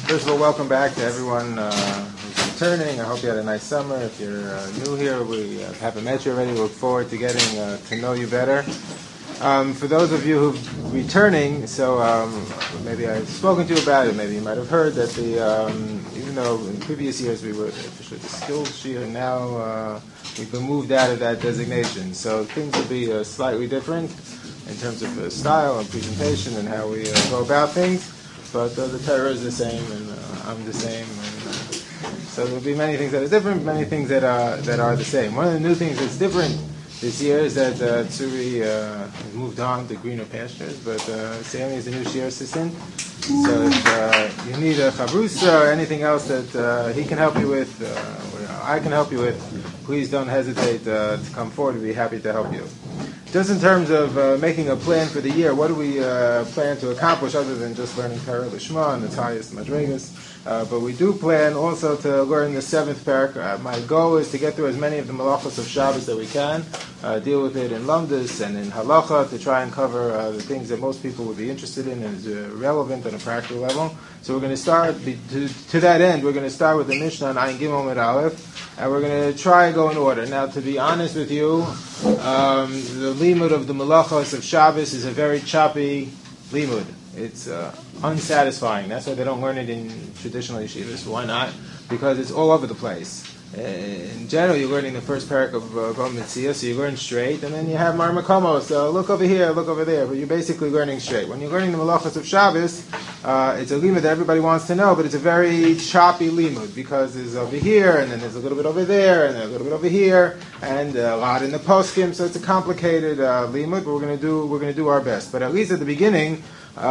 First of all, welcome back to everyone who's returning. I hope you had a nice summer. If you're new here, we haven't met you already. We look forward to getting to know you better. For those of you who're returning, maybe I've spoken to you about it. Maybe you might have heard that even though in previous years we were officially the skills year, now we've been moved out of that designation. So things will be slightly different in terms of style and presentation and how we go about things. But the Torah is the same, and I'm the same, and so there'll be many things that are different, many things that are the same. One of the new things that's different this year is that Tzuri has moved on to greener pastures, but Sammy is the new shir assistant. So if you need a chavrusa or anything else that he can help you with, or I can help you with, please don't hesitate to come forward. We'd be happy to help you. Just in terms of making a plan for the year, what do we plan to accomplish other than just learning Torah Lishma and the highest Madrigas? But we do plan also to learn the seventh parak. My goal is to get through as many of the malachos of Shabbos that we can, deal with it in Lamdus and in Halacha, to try and cover the things that most people would be interested in and is relevant on a practical level. So we're going to start, to that end, we're going to start with the Mishnah on Ayin Gimel Amud Aleph, and we're going to try and go in order. Now, to be honest with you, the limud of the malachos of Shabbos is a very choppy limud. It's unsatisfying. That's why they don't learn it in traditional yeshivas. Why not? Because it's all over the place. In general, you're learning the first parak of Bava Metzia, so you learn straight, and then you have Mar Makomos, so look over here, look over there, but you're basically learning straight. When you're learning the malachos of Shabbos, it's a limud that everybody wants to know, but it's a very choppy limud, because there's over here, and then there's a little bit over there, and then a little bit over here, and a lot in the poskim, so it's a complicated limud, but we're going to do our best. But at least at the beginning,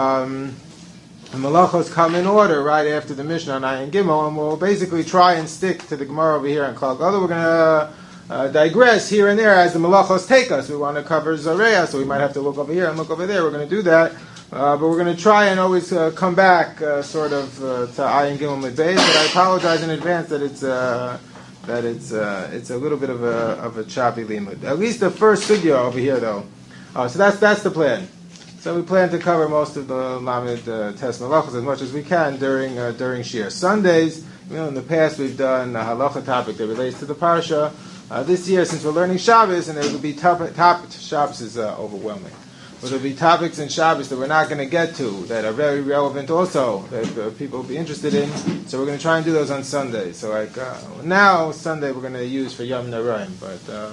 the malachos come in order right after the Mishnah on Ayin Gimel, and we'll basically try and stick to the Gemara over here on Klal Gadol. We're going to digress here and there as the malachos take us. We want to cover Zareya, so we might have to look over here and look over there. We're going to do that, but we're going to try and always come back to Ayin Gimel Midbeis. But I apologize in advance that it's a little bit of a choppy limud. At least the first sugya over here, though. So that's the plan. So we plan to cover most of the Lamed Tes Malachos as much as we can during Shir. Sundays, in the past we've done a halacha topic that relates to the parsha. This year, since we're learning Shabbos, and there will be Shabbos is overwhelming. But there will be topics in Shabbos that we're not going to get to that are very relevant also, that people will be interested in. So we're going to try and do those on Sunday. So now, Sunday we're going to use for Yom Narayim, but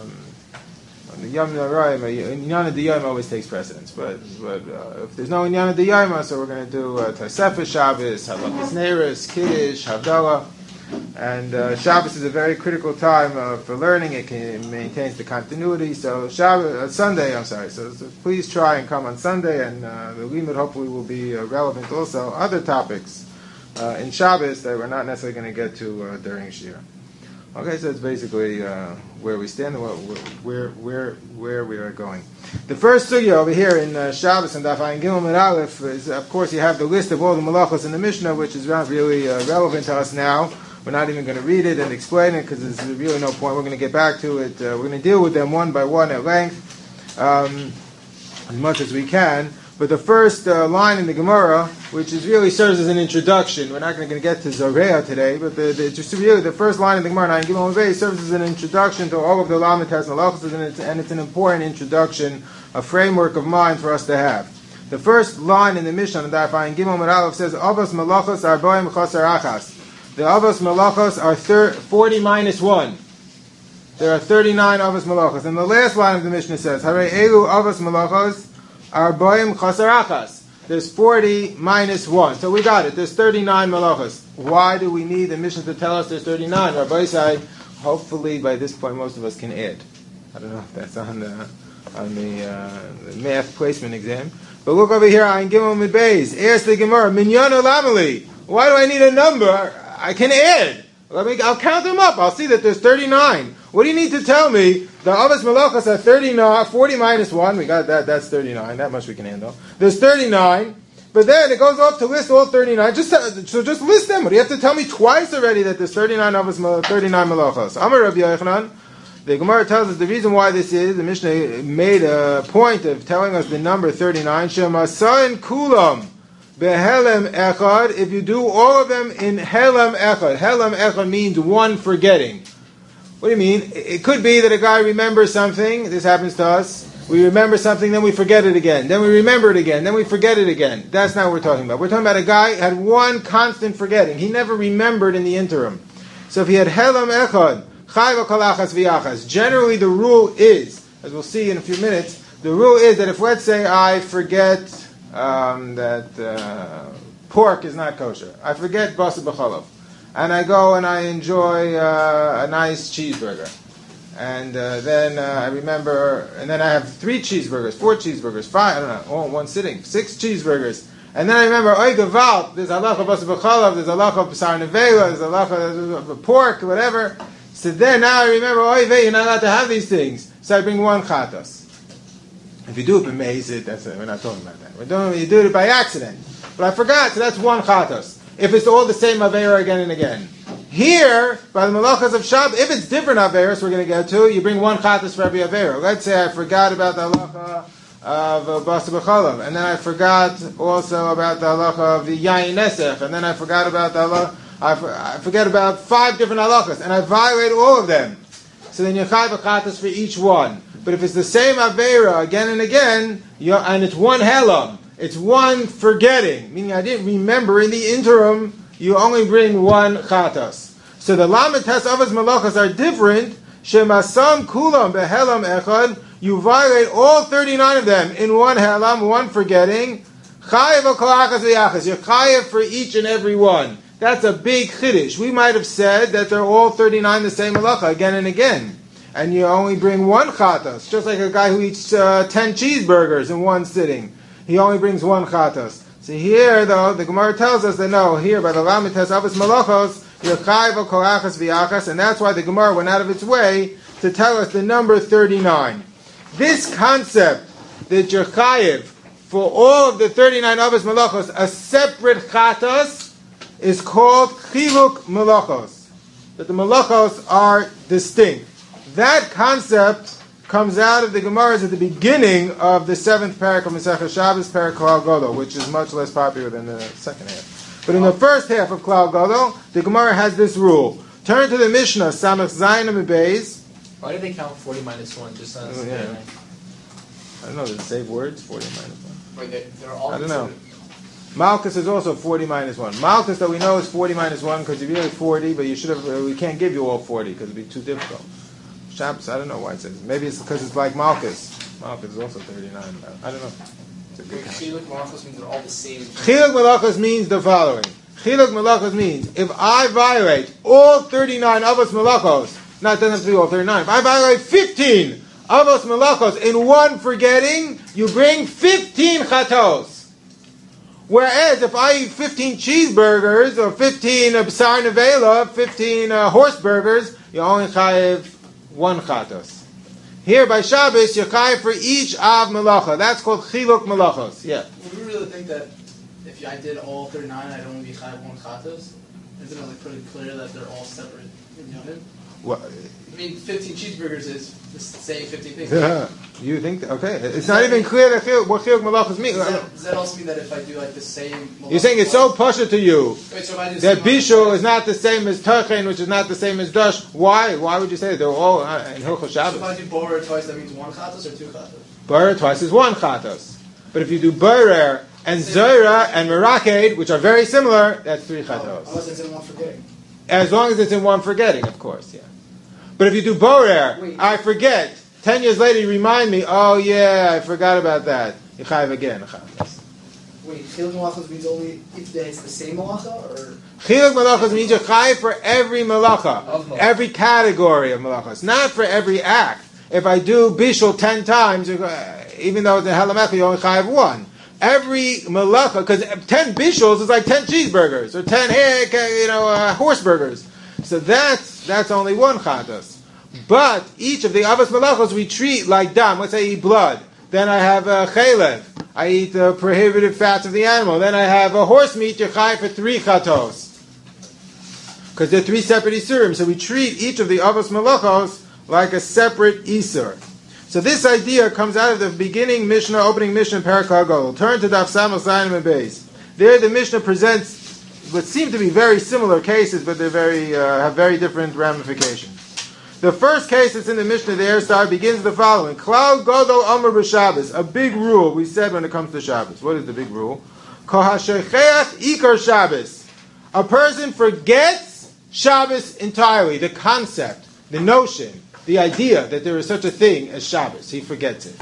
the Yom Narayim, Inyan D'Yom always takes precedence. But if there's no Inyan D'Yom, so we're going to do Tosefes Shabbos, Halachas Neiros, Kiddush, Havdalah. And Shabbos is a very critical time for learning. It maintains the continuity. So Sunday. So please try and come on Sunday, and the limud hopefully will be relevant also. Other topics in Shabbos that we're not necessarily going to get to during Shir. Okay, so it's basically where we stand and where we are going. The first sugya over here in Shabbos and Daf Ayin Gimel Amud Aleph is, of course, you have the list of all the malachos in the Mishnah, which is not really relevant to us now. We're not even going to read it and explain it because there's really no point. We're going to get back to it. We're going to deal with them one by one at length, as much as we can. But the first line in the Gemara, which really serves as an introduction, we're not going to get to Zoreya today, but the first line in the Gemara, Ayin Gimel Amud Beis, serves as an introduction to all of the Lamed Tes Malachos, and it's an important introduction, a framework of mind for us to have. The first line in the Mishnah, Ayin Gimel Amud Aleph, says, Avos Malachos Arboim Chasar Achas. The Avos Malachos are 40 minus 1. There are 39 Avos Malachos. And the last line of the Mishnah says, Harei Elu Avos Malachos Arboim Chasar Achas. There's 40 minus 1. So we got it. There's 39 malachos. Why do we need the Mishnah to tell us there's 39? Rabbi say, hopefully by this point most of us can add. I don't know if that's on the math placement exam. But look over here, Ayin Gimel Amud Beis. Ask the Gemara, Minyan Olamali. Why do I need a number? I can add. I'll count them up. I'll see that there's 39. What do you need to tell me? The Avos Malachos are 39, 40 minus 1. We got that. That's 39. That much we can handle. There's 39. But then it goes off to list all 39. Just list them. But you have to tell me twice already that there's 39 Malachos. Amar Rabbi Yochanan. The Gemara tells us the reason why this is. The Mishnah made a point of telling us the number 39. Shema Sain Kulam. behelem echad, if you do all of them in helem echad. Helem echad means one forgetting. What do you mean? It could be that a guy remembers something. This happens to us. We remember something, then we forget it again. Then we remember it again. Then we forget it again. That's not what we're talking about. We're talking about a guy who had one constant forgetting. He never remembered in the interim. So if he had helem echad, chayv kolachas v'yachas. Generally, the rule is, as we'll see in a few minutes, the rule is that if, let's say, I forget that pork is not kosher, I forget basar b'chalav, and I go and I enjoy a nice cheeseburger. And then I remember, and then I have 3 cheeseburgers, 4 cheeseburgers, 5, I don't know, all in one sitting, 6 cheeseburgers. And then I remember, oy gevalt, there's halacha basar b'chalav, there's halacha b'sar nevela, there's halacha pork, whatever. So then now I remember, oy vey, you're not allowed to have these things. So I bring 1 chatas. If you do it b'meizid, that's it, we're not talking about that. You do it by accident. But I forgot, so that's 1 chatas. If it's all the same avera again and again. Here, by the malachas of Shabbat, if it's different averas we're going to get to, you bring 1 chatas for every avera. Let's say I forgot about the halacha of basar b'chalav, and then I forgot also about the halacha of the yayin nesef, and then I forgot about the halacha, I forget about 5 different halachas, and I violate all of them. So then you chayv a chatas for each one. But if it's the same avera again and again, and it's 1 helam, it's 1 forgetting, meaning I didn't remember in the interim, you only bring 1 chatas. So the lamed tes avos malachas are different. Shemasam kulam behelam echad. You violate all 39 of them in 1 helam, 1 forgetting. Chayev kolachas v'yachas. You're chayev for each and every one. That's a big chiddush. We might have said that they're all 39 the same malacha again and again, and you only bring 1 chatas. Just like a guy who eats 10 cheeseburgers in 1 sitting, he only brings 1 chatas. So here, though, the Gemara tells us that no, here by the lamed tes avos malachos, you're chayev kolachas v'yachas, and that's why the Gemara went out of its way to tell us the number 39. This concept that you're chayev for all of the 39 avos malachos a separate chatas is called chiluk malachos. That the malachos are distinct. That concept comes out of the Gemaras at the beginning of the 7th parak of Masechah Shabbos, parak Klal Gadol, which is much less popular than the second half. But in the first half of Klal Gadol, the Gemara has this rule. Turn to the Mishnah, Samach Zayin and Beis. Why do they count 40 minus 1? Just on I don't know, does it save words? 40 minus 1. Wait, they're all I don't know. Malchus is also 40 minus 1. Malchus, that we know, is 40 minus 1 because you really 40, but you should have. We can't give you all 40 because it would be too difficult. Shabbos, I don't know why it says. Maybe it's because it's like Malchus. Malchus is also 39. I don't know. It's a good count. Chiluk malachos means they're all the same. Chiluk malachos means the following. Chiluk malachos means if I violate all 39 avos malachos, not it doesn't have to be all 39. If I violate 15 avos malachos in 1 forgetting, you bring 15 chatos. Whereas if I eat 15 cheeseburgers or 15 b'sar nevela, 15 horse burgers, you only chayev 1 chatos. Here by Shabbos, you chayev for each av malacha. That's called chiluk malachos. Yeah. Would we really think that if I did all 39, I'd only be chayev 1 chatos? Isn't it like pretty clear that they're all separate unit? What? I mean, 15 cheeseburgers is the same 15 things. You think? Okay. It's not even clear that what chiluk malachos means. Does that also mean that if I do like the same malacha, You're saying it's so pasha to you wait, so if I do that same bishul is not the same as tachen, which is not the same as dash. Why? Why would you say that they're all in Hilchos So if I Shabbos? do borer twice, that means 1 chatos or 2 chatos? Borer twice is 1 chatos. But if you do borer and zoira and meraked, which are very similar, that's 3 chatos. Unless it's in 1 forgetting. As long as it's in 1 forgetting, of course, yeah. But if you do borer, I forget. 10 years later, you remind me, oh yeah, I forgot about that. You chayev again. Wait, chiluk malachos means only if it's the same malacha, or Chiluk malachos means you chayev for every malacha, every category of malachas, not for every act. If I do bishul 10 times, even though it's a halamecha, you only chayev 1. Every malacha, because 10 bishuls is like 10 cheeseburgers or 10 horse burgers. So that's only 1 chatos. But each of the avos malachos we treat like dam. Let's say I eat blood. Then I have chalev. I eat the prohibited fats of the animal. Then I have a horse meat. You chayev for 3 chatos. Because they're 3 separate isurim. So we treat each of the avos malachos like a separate isur. So this idea comes out of the beginning Mishnah, opening Mishnah, Parak HaGol. Turn to Daf Samach Zayin and Beis. There the Mishnah presents what seem to be very similar cases, but they have very different ramifications. The first case that's in the Mishnah there begins the following. Klal Godol Amar b'Shabbos. A big rule we said when it comes to Shabbos. What is the big rule? Kol hasheicheach ikar Shabbos. A person forgets Shabbos entirely. The concept, the notion, the idea that there is such a thing as Shabbos. He forgets it.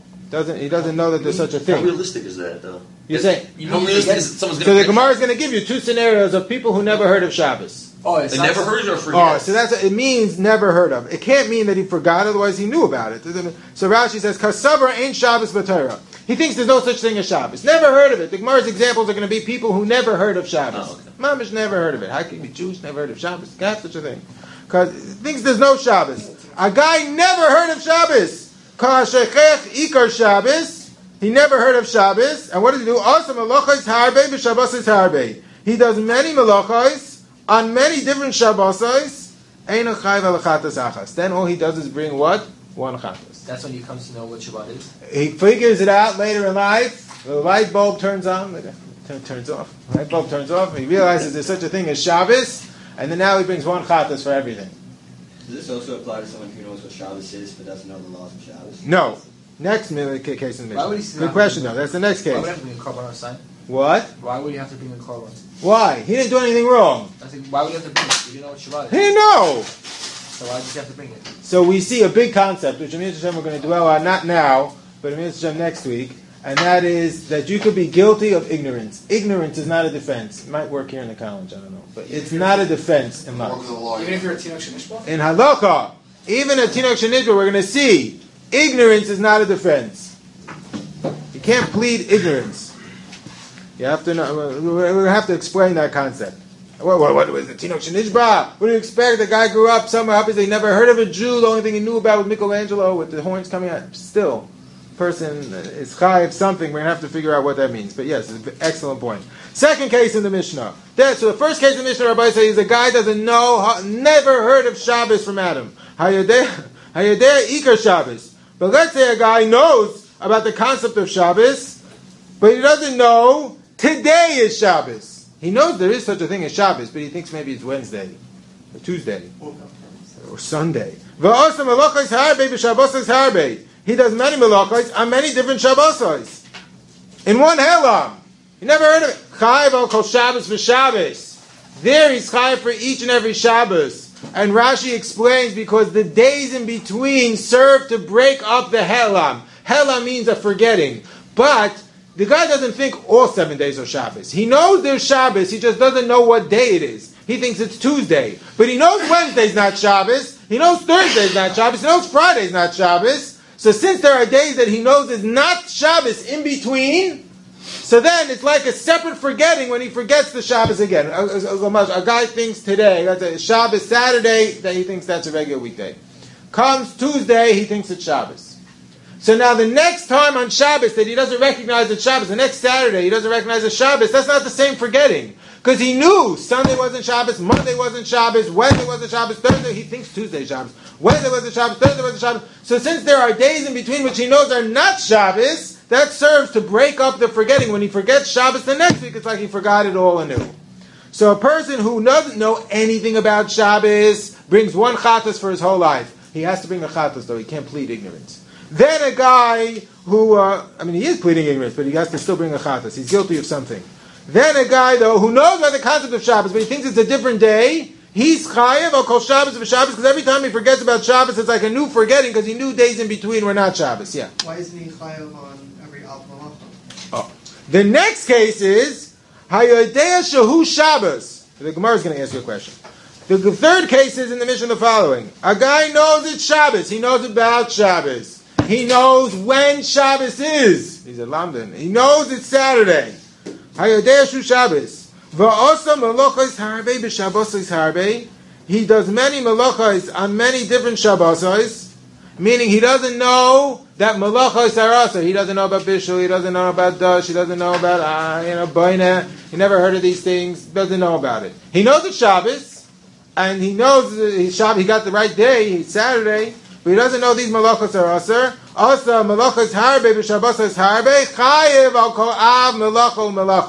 He doesn't know that there's such a thing. How realistic is that, though? You say? How realistic is it? Someone's So the Gemara is going to give you two scenarios of people who never heard of Shabbos. It's They never heard it or forget. Oh, so it means never heard of. It can't mean that he forgot, otherwise he knew about it. So Rashi says, Kasavar ain't Shabbos b'Torah. He thinks there's no such thing as Shabbos. Never heard of it. The Gemara's examples are going to be people who never heard of Shabbos. Oh, okay. Mamish never heard of it. How can you be Jewish, never heard of Shabbos? Can't have such a thing. Because he thinks there's no Shabbos. A guy never heard of Shabbos. Kol hasheicheach ikar Shabbos. He never heard of Shabbos. And what does he do? Also malachos harbe b'Shabbos harbe. He does many malachos on many different Shabbos. Eino chayv al chatas achas. Then all he does is bring what? One chatas. That's when you come to know what Shabbat is. He figures it out later in life. The light bulb turns on. Turns off. The light bulb turns off. He realizes there's such a thing as Shabbos. And then now he brings one chatas for everything. Does this also apply to someone who knows what Shabbos is but doesn't know the laws of Shabbos? No. Next case in the Why would Mishnah. he Good question, though. That's the next Why would case. you have to bring a carbon on sign? What? Why would you have to bring a carbon? Why? He didn't do anything wrong. I think, why would you have to bring it? You didn't know what Shabbat is. He didn't know. So why did you have to bring it? So we see a big concept, which Amir Hashem we're going to dwell on, not now, but Amir Hashem next week, and that is that you could be guilty of ignorance. Ignorance is not a defense. It might work here in the college, I don't know. But it's not a defense in life. Even if you're a Tinok Shenishba? In Halakha, even a Tinok Shenishba, we're going to see, ignorance is not a defense. You can't plead ignorance. You have to know, we're going to have to explain that concept. What was the Tinok Shenishba? What do you expect? The guy grew up somewhere, obviously he never heard of a Jew. The only thing he knew about was Michelangelo with the horns coming out. Still, person is chayiv something. We're going to have to figure out what that means. But yes, it's an excellent point. Second case in the Mishnah. So the first case in the Mishnah, Rabbi says, the guy doesn't know, never heard of Shabbos from Adam. Hayadeh Ikar Shabbos. But let's say a guy knows about the concept of Shabbos, but he doesn't know today is Shabbos. He knows there is such a thing as Shabbos, but he thinks maybe it's Wednesday, or Tuesday, or Sunday. He does many malachos on many different Shabbos. In one helam. You never heard of it. Chayiv al kol Shabbos v'Shabbos. There he's chayiv for each and every Shabbos. And Rashi explains because the days in between serve to break up the helam. Helam means a forgetting. But the guy doesn't think all 7 days are Shabbos. He knows there's Shabbos, he just doesn't know what day it is. He thinks it's Tuesday. But he knows Wednesday's not Shabbos, he knows Thursday's not Shabbos, he knows Friday's not Shabbos. So since there are days that he knows is not Shabbos in between, so then it's like a separate forgetting when he forgets the Shabbos again. A guy thinks today, that's a Shabbos Saturday, that he thinks that's a regular weekday. Comes Tuesday, he thinks it's Shabbos. So now the next time on Shabbos that he doesn't recognize it's Shabbos, the next Saturday he doesn't recognize it's Shabbos, that's not the same forgetting. Because he knew Sunday wasn't Shabbos, Monday wasn't Shabbos, Wednesday wasn't Shabbos, Thursday, he thinks Tuesday Shabbos, Wednesday wasn't Shabbos, Thursday wasn't Shabbos. So since there are days in between which he knows are not Shabbos, that serves to break up the forgetting. When he forgets Shabbos the next week, it's like he forgot it all anew. So a person who doesn't know anything about Shabbos brings one chatas for his whole life. He has to bring a chatas though, he can't plead ignorance. Then a guy who, he is pleading ignorance, but he has to still bring a chatas. He's guilty of something. Then a guy, though, who knows about the concept of Shabbos, but he thinks it's a different day, he's chayev, I'll call Shabbos of Shabbos, because every time he forgets about Shabbos, it's like a new forgetting, because he knew days in between were not Shabbos. Yeah. Why isn't he chayev on every Al Malacha? Oh. The next case is, Hayodea Shahu Shabbos. The Gemara is going to ask you a question. The third case is in the Mishnah the following. A guy knows it's Shabbos. He knows about Shabbos. He knows when Shabbos is. He's at London. He knows it's Saturday. Hayodea Shu Shabbos. Va'osa melachos harbe b'Shabbosos harbe. He does many melachos on many different Shabbosos, meaning he doesn't know that melachos are also. He doesn't know about Bishul. He doesn't know about Dash. He doesn't know about Boina. He never heard of these things. Doesn't know about it. He knows it's Shabbos, and he knows he got the right day. It's Saturday. But he doesn't know these malachos are aser. Also, malachos harbe b'Shabbosos harbe chayev al kol av malacha.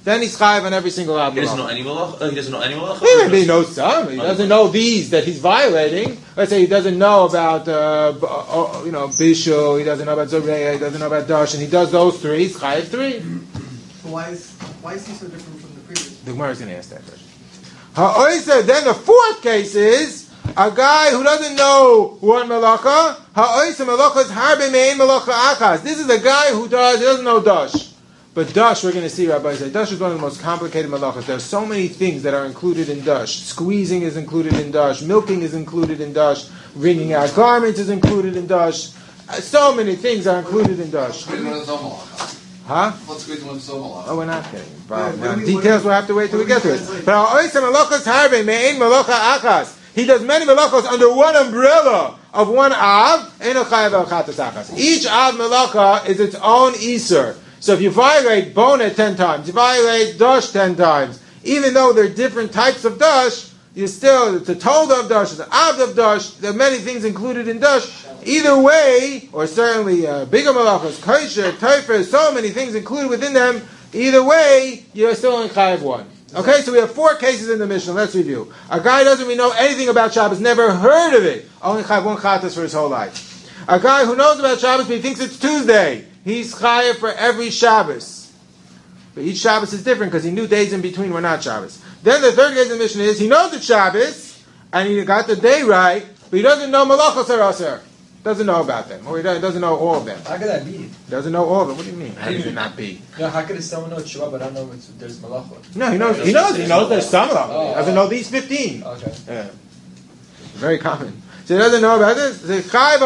then he's chayiv on every single av He doesn't know malacha. any malach. He doesn't know any malach. Maybe he knows some. He doesn't know these that he's violating. Let's say he doesn't know about bishul. He doesn't know about zoreya. He doesn't know about dash, and he does those three. He's chayiv 3. So why is he so different from the previous? The Gemara is going to ask that question. Ha'oisa. Then the fourth case is a guy who doesn't know one malacha. Ha'oisa malacha is harbe mein malacha achas. This is a guy who doesn't know dash. But dash, we're going to see, Rabbi say, dash is one of the most complicated malachas. There are so many things that are included in dash. Squeezing is included in dash. Milking is included in dash. Wringing out garments is included in dash. So many things are included in dash. Huh? Let's squeeze one so malach. Oh, we're not getting involved. Now, details we'll have to wait till we get to it. But ha'oisa malachas harbe mein malacha achas. He does many malachos under one umbrella of one av. Eino chayav el chatas achas. Each av malacha is its own iser. So if you violate bonet 10 times, you violate dash 10 times, even though there are different types of dash, you still, it's a tolda of dash, it's an avd of dash, there are many things included in dash. Either way, or certainly bigger malachos, kosher, teifer, so many things included within them, either way, you're still in chayav 1. Okay, so we have 4 cases in the Mishnah. Let's review. A guy doesn't really know anything about Shabbos, never heard of it, only chayav 1 chatas for his whole life. A guy who knows about Shabbos, but he thinks it's Tuesday, he's chayav for every Shabbos. But each Shabbos is different because he knew days in between were not Shabbos. Then the third case in the Mishnah is he knows it's Shabbos and he got the day right, but he doesn't know malachos haraser. Doesn't know about them, or he doesn't know all of them. How could that be? Doesn't know all of them. What do you mean? How does it not be? No, how could someone know Shabbat but I don't know there's malachot? No, he knows there's some malachos. He doesn't know these 15. Okay. Yeah. Very common. So he doesn't know about this. The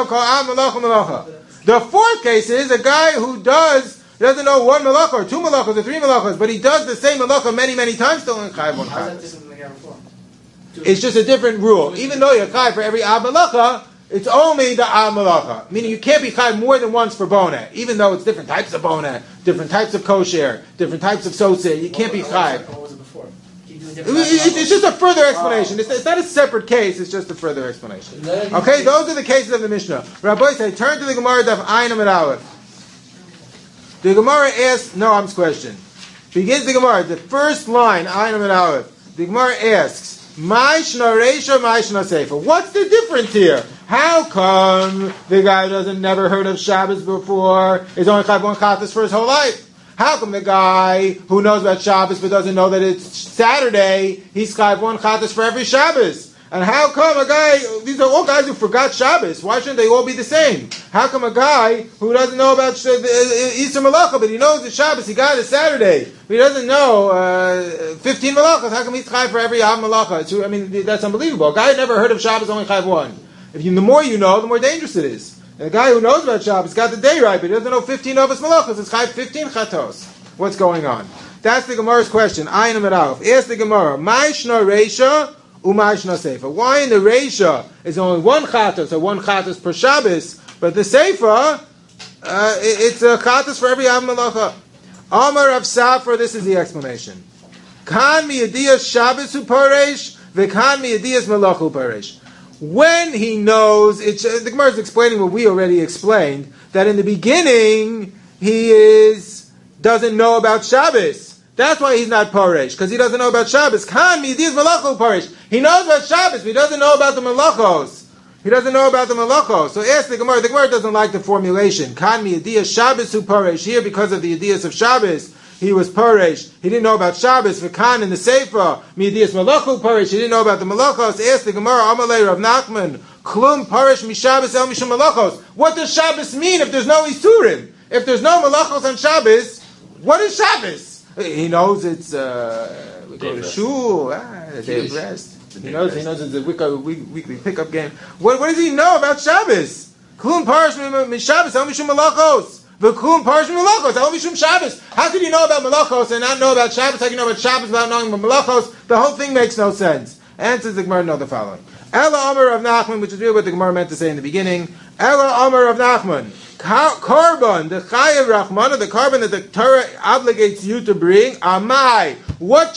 fourth case is a guy who doesn't know one malacha or 2 malachos or 3 malachos, but he does the same malacha many, many times, still in chayav 1 How's that chayav. different than the guy before? It's just a different rule. Even though you're chayav for every av malacha, it's only the av malacha. Meaning you can't be chayav more than once for boneh, even though it's different types of boneh, different types of kosher, different types of soseh. You can't be chayav. What was it before? It's just a further explanation. It's not a separate case. It's just a further explanation. Okay, those are the cases of the Mishnah. Rabbi say, turn to the Gemara Daf Ayin Amud Aleph. The Gemara asks Noam's question. Begins the Gemara, the first line, Ayin Amud Aleph. The Gemara asks, "My shna reisha, my shna seifa." What's the difference here? How come the guy never heard of Shabbos before is only chayav 1 chatas for his whole life? How come the guy who knows about Shabbos but doesn't know that it's Saturday, he's chayav 1 chatas for every Shabbos? And how come a guy, these are all guys who forgot Shabbos, why shouldn't they all be the same? How come a guy who doesn't know about Easter Malacha, but he knows the Shabbos, he got it Saturday, but he doesn't know 15 Malachas, how come he's chayav for every Av Malacha? I mean, that's unbelievable. A guy who never heard of Shabbos, only chayav 1. The more you know, the more dangerous it is. And the guy who knows about Shabbos got the day right, but he doesn't know 15 of his malachos. It's chayav 15 chatos. What's going on? That's the Gemara's question. Ayin Amud Aleph. Ask the Gemara, "My shna reisha u'may shna seifa." Why in the reisha is only 1 chatos or 1 chatos per Shabbos, but the seifa it's a chatos for every av malacha? Amar Rav Safra. This is the explanation. Kan miyadiyas Shabbos u'paresh v'kan miyadiyas malacha u'paresh. When he knows, the Gemara is explaining what we already explained, that in the beginning he doesn't know about Shabbos. That's why he's not paresh, because he doesn't know about Shabbos. Kan midiyas malacha paresh. He knows about Shabbos, but he doesn't know about the malachos. He doesn't know about the malachos. So ask the Gemara. The Gemara doesn't like the formulation. Kan midiyas Shabbos hu paresh. Here, because of the idiyas of Shabbos, he was paresh. He didn't know about Shabbos. V'kan in the Sefer, midiyas malachu paresh. He didn't know about the malachos. Ask the Gemara. Amalei Rav Nachman. Klum paresh mishabbos el mishum malachos. What does Shabbos mean if there's no isurim? If there's no malachos on Shabbos, what is Shabbos? He knows it's we go to shul, the day of rest. He knows it's a weekly pickup game. What does he know about Shabbos? Klum paresh mishabbos el mishum malachos. V'kum paresh malachos el mishum Shabbos. How could you know about malachos and not know about Shabbos? How can you know about Shabbos without knowing about malachos? The whole thing makes no sense. Answers the Gemara, know the following. Ela Amar of Nachman, which is really what the Gemara meant to say in the beginning. Ela Amar of Nachman. Korban, the chayav rachmana, the korban that the Torah obligates you to bring. Amai. What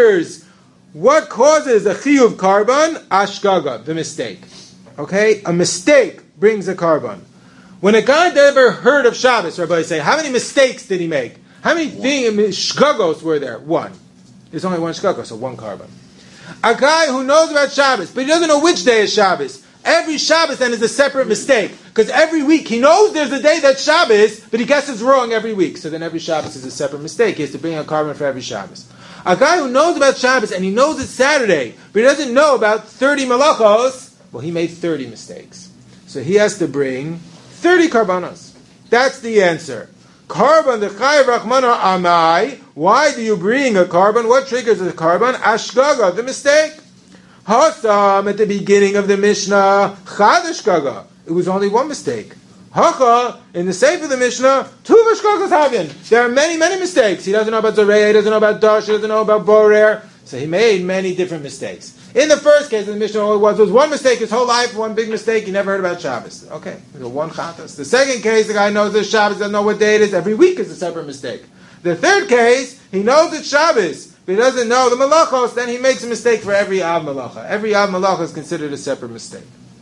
causes a chiyuv korban? Ashgaga, the mistake. Okay? A mistake brings a korban. When a guy never heard of Shabbos, Rabbi say, how many mistakes did he make? How many shkagos were there? One. There's only one shkagos, so one carbon. A guy who knows about Shabbos, but he doesn't know which day is Shabbos. Every Shabbos then is a separate mistake. Because every week he knows there's a day that's Shabbos, but he guesses wrong every week. So then every Shabbos is a separate mistake. He has to bring a carbon for every Shabbos. A guy who knows about Shabbos and he knows it's Saturday, but he doesn't know about 30 malachos, well, he made 30 mistakes. So he has to bring 30 karbanos. That's the answer. Carbon the chayav rachmana amai. Why do you bring a carbon? What triggers a carbon? Ashgaga, the mistake. Hasam, at the beginning of the Mishnah, chad ashgaga. It was only one mistake. Hacha, in the Sefer of the Mishnah, two ashgagas havin. There are many, many mistakes. He doesn't know about Zoreya, he doesn't know about Dash, he doesn't know about Borer. So he made many different mistakes. In the first case of the Mishnah, all it was one mistake his whole life, one big mistake, he never heard about Shabbos. Okay, one chatas. The second case, the guy knows it's Shabbos, doesn't know what day it is, every week is a separate mistake. The third case, he knows it's Shabbos, but he doesn't know the malachos, then he makes a mistake for every av malacha. Every av malacha is considered a separate mistake.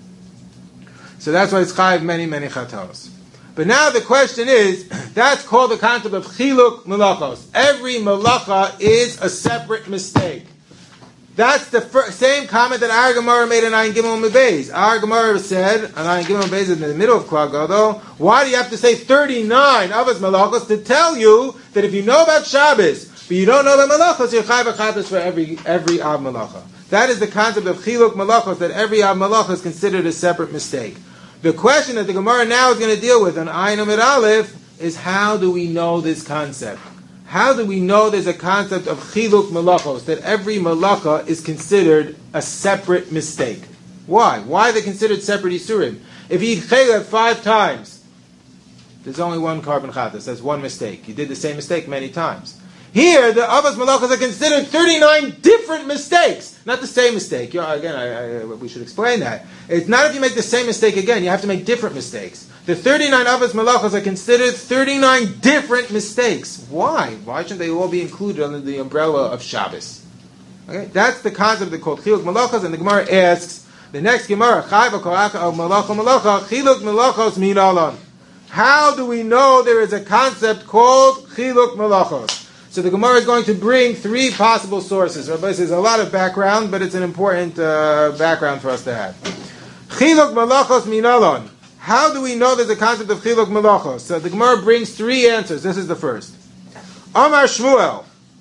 So that's why it's chayiv many, many chatos. But now the question is, that's called the concept of chiluk malachos. Every malacha is a separate mistake. That's the same comment that our Gemara made in Ayin Gimel Mebeis. Our Gemara said, and Ayin Gimel Mebeis in the middle of Klal Gadol, why do you have to say 39 Avos Malachos to tell you that if you know about Shabbos, but you don't know the Malachos, you're Chayv HaChatas for every Av Malacha. That is the concept of Chiluk Malachos, that every Av Malacha is considered a separate mistake. The question that the Gemara now is going to deal with on Ayin Amid Aleph is, how do we know this concept? How do we know there's a concept of chiluk malachos, that every malacha is considered a separate mistake? Why? Why are they considered separate isurim? If you eat chaylev 5 times, there's only one carbon chatas. That's one mistake. You did the same mistake many times. Here, the avos malachos are considered 39 different mistakes. Not the same mistake. Again, we should explain that. It's not if you make the same mistake again. You have to make different mistakes. The 39 avos malachos are considered 39 different mistakes. Why? Why shouldn't they all be included under the umbrella of Shabbos? Okay, that's the concept they call chiluk malachos, and the Gemara asks, the next Gemara, chayva koracha of malacha, chiluk malachos min alon. How do we know there is a concept called chiluk malachos? So the Gemara is going to bring 3 possible sources. Rabbi says a lot of background, but it's an important background for us to have. Chiluk malachos min alon. How do we know there's a concept of chiluk malachos? So the Gemara brings 3 answers. This is the first. Amar Shmuel.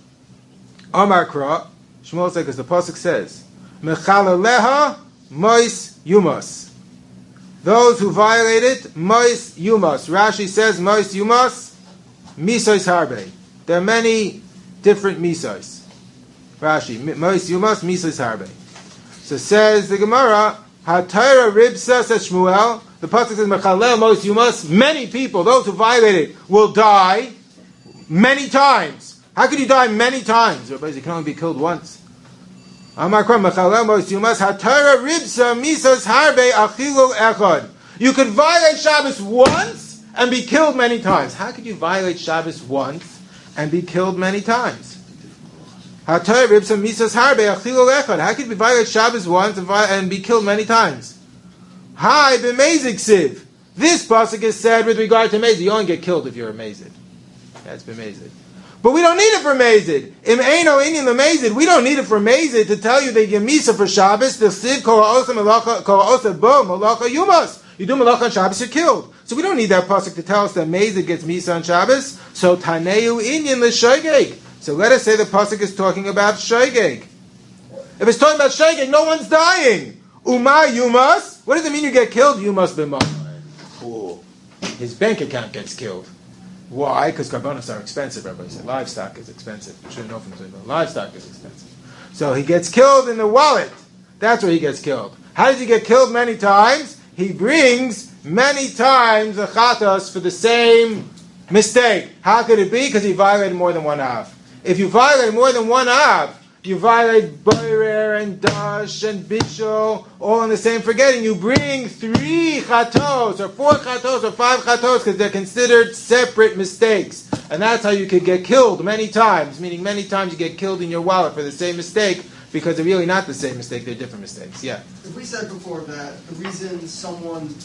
Amar Kra. Shmuel says, because the pasuk says, Mechalaleha mois yumas. Those who violate it, mois yumas. Rashi says, mois yumas, misos harbe. There are many different misos. Rashi, mois yumas, misos harbe. So says the Gemara, HaTorah ribsa, says Shmuel, the pasuk says, Mechalel mos yumas, many people, those who violate it, will die many times. How can you die many times? You can only be killed once. Amar Kram, Mechalel mos yumas, HaTorah ribsa, misas harbe, achilul echad. You could violate Shabbos once and be killed many times. How could you violate Shabbos once and be killed many times? How could you violate Shabbos once and be killed many times? Hi, b'mezik siv. This pasuk is said with regard to mezid. You only get killed if you're a mezid. That's b'mezik. But we don't need it for mezid. Im eino inyan lemezid. We don't need it for mezid to tell you that you misa for Shabbos. The siv kol ha'osa bo malacha yumas. You do malacha on Shabbos, you're killed. So we don't need that pasuk to tell us that mezid gets misa on Shabbos. So taneu inyan l'shoigeg. So let us say the pasuk is talking about shoigeg. If it's talking about shoigeg, no one's dying. Uma yumas. What does it mean you get killed? You must be money. Cool. His bank account gets killed. Why? Because karbanos are expensive. Everybody said livestock is expensive. You should know from today. Livestock is expensive. So he gets killed in the wallet. That's where he gets killed. How does he get killed many times? He brings many times a chatas for the same mistake. How could it be? Because he violated more than one av. If you violate more than one av, you violate boirer and dash and bishul, all in the same forgetting. You bring 3 chatos, or 4 chatos, or 5 chatos, because they're considered separate mistakes. And that's how you could get killed many times, meaning many times you get killed in your wallet for the same mistake, because they're really not the same mistake, they're different mistakes. Yeah? If we said before that the reason someone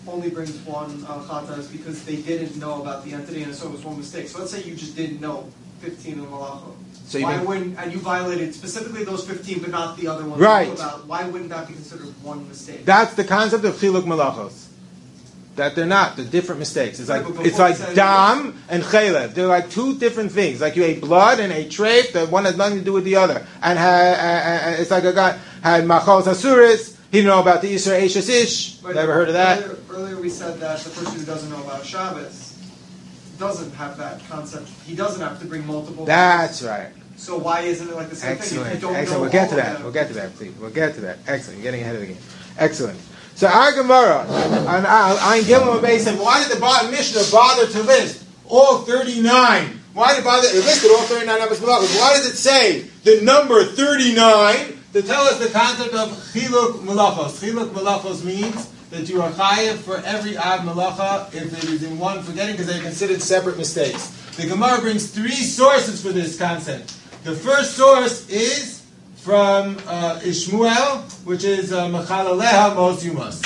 only brings one chata is because they didn't know about the entity and so it was one mistake. So let's say you just didn't know 15 in malacha. So and you violated specifically those 15, but not the other ones Right. you knew about. Why wouldn't that be considered one mistake? That's the concept of chiluk malachos. That they're not. They're different mistakes. It's Right, like but it's before like it says- dam and chalev. They're like two different things. Like you ate blood and ate treif. That one has nothing to do with the other. And it's like a guy had machos asuris. He didn't know about the Yisra Eishes Ish. Right. Never heard of that? Earlier we said that the person who doesn't know about Shabbos doesn't have that concept. He doesn't have to bring multiple. That's right. So why isn't it like the same thing? If you Excellent. don't Excellent. know We'll get all to of that. them. We'll get to that, please. We'll get to that. Excellent. You're getting ahead of the game. Excellent. So our Gemara on Ein Gimel Basin. Why did the Mishnah bother to list all 39? Why did it bother? It listed all 39 Abbas Malachos. Why does it say the number 39 to tell us the concept of Chiluk Malachos? Chiluk Malachos means that you are chayev for every Av Malacha if it is in one forgetting because they're considered separate mistakes. The Gemara brings three sources for this concept. The first source is from Ishmuel, which is Mechalaleha Mos Yumas.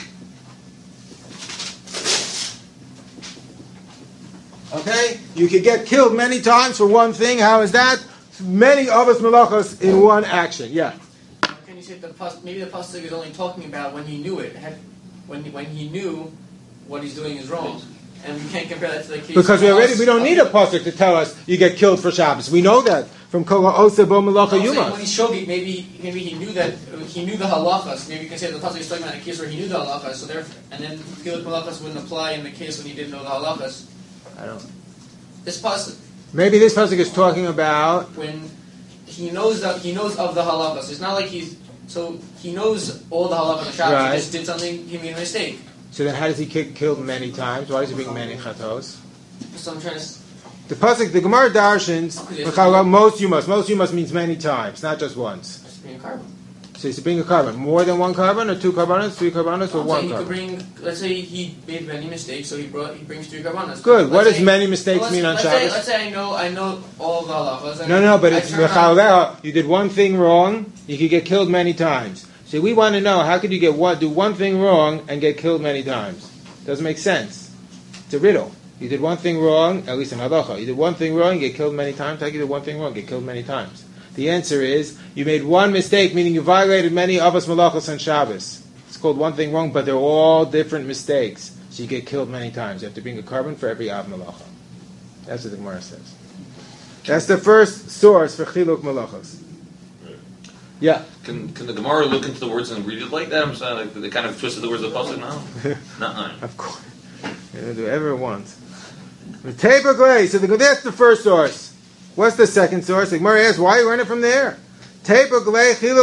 Okay? You could get killed many times for one thing. How is that? Many Avos Malachos in one action. Yeah. Can you say maybe the pasuk is only talking about when he knew it, when he knew what he's doing is wrong, and we can't compare that to the case. Because we don't need a pasuk to tell us you get killed for Shabbos. We know that from Kol Ha'oseh Bo Malacha When Yumas. he's shogi, maybe he knew that he knew the halachas. Maybe you can say the pasuk is talking about a case where he knew the halachas. So and then Chiluk Malachos wouldn't apply in the case when he didn't know the halachas. I don't. This pasuk, Maybe this pasuk is talking about. when he knows of the halachas, it's not like he knows all the halachas of Shabbos. Right. He just did something. He made a mistake. So then, how does he get killed many times? Why does he bring many chatos? So I'm trying to. The pasuk, the Gemara darshans, most yumas. Most yumas means many times, not just once. Just bring a carbon. So he's to bring a carbon, more than one carbon, or two carbonas, three carbonas, or one He could carbon. bring. Let's say he made many mistakes, so he brings 3 carbonas. Good. What Let's does many mistakes let's- mean on let's Shabbos? Let's say I know all the halachas. and No, but I it's turn around- mechaleha. You did one thing wrong, you could get killed many times. So we want to know how could you do one thing wrong and get killed many times? Doesn't make sense. It's a riddle. You did one thing wrong, at least in halacha. You did one thing wrong, you get killed many times. How can you do one thing wrong, get killed many times? The answer is you made one mistake, meaning you violated many avos malachos on Shabbos. It's called one thing wrong, but they're all different mistakes. So you get killed many times. You have to bring a carbon for every av malacha. That's what the Gemara says. That's the first source for chiluk malachos. Yeah. Can the Gemara look into the words and read it like that? I'm saying like they kind of twisted the words of the pasuk now. Nuh-uh. Of course. You don't do whatever it wants. So that's the first source. What's the second source? The Gemara asks, why are you learning from there? Why do we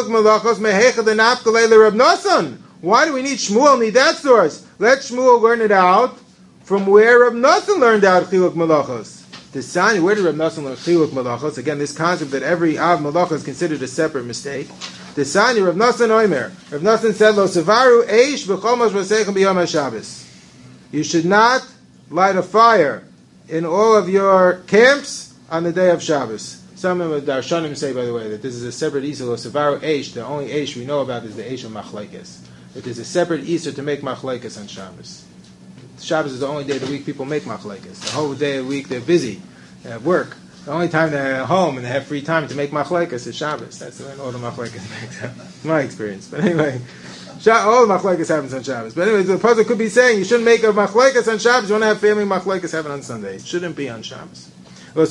need Shmuel need that source? Let Shmuel learn it out from where Reb Nosson learned out Chiluk Malachos. Where did Reb Nosson learn Chiluk Malachos? Again, this concept that every Av Malacha is considered a separate mistake. Desani Reb Nosson Oimer. Reb Nosson said, Lo Sevaru Eish B'chol Mos V'Seichem B'Yom HaShabbos. You should not light a fire in all of your camps on the day of Shabbos. Some of the Darshanim say, by the way, that this is a separate Isur, Lo Sevaru Eish. The only Eish we know about is the Eish of Machlekes. That there's a separate Isur to make Machlekes on Shabbos. Shabbos is the only day of the week people make Machlekes. The whole day of the week they're busy, they have work. The only time they're at home and they have free time to make Machlekes is Shabbos. That's when all the Machlekes make. That's my experience. But anyway, all the Machlekes happens on Shabbos. But anyway, the puzzle could be saying you shouldn't make a Machlekes on Shabbos. You want to have family Machlekes happen on Sunday. It shouldn't be on Shabbos. You're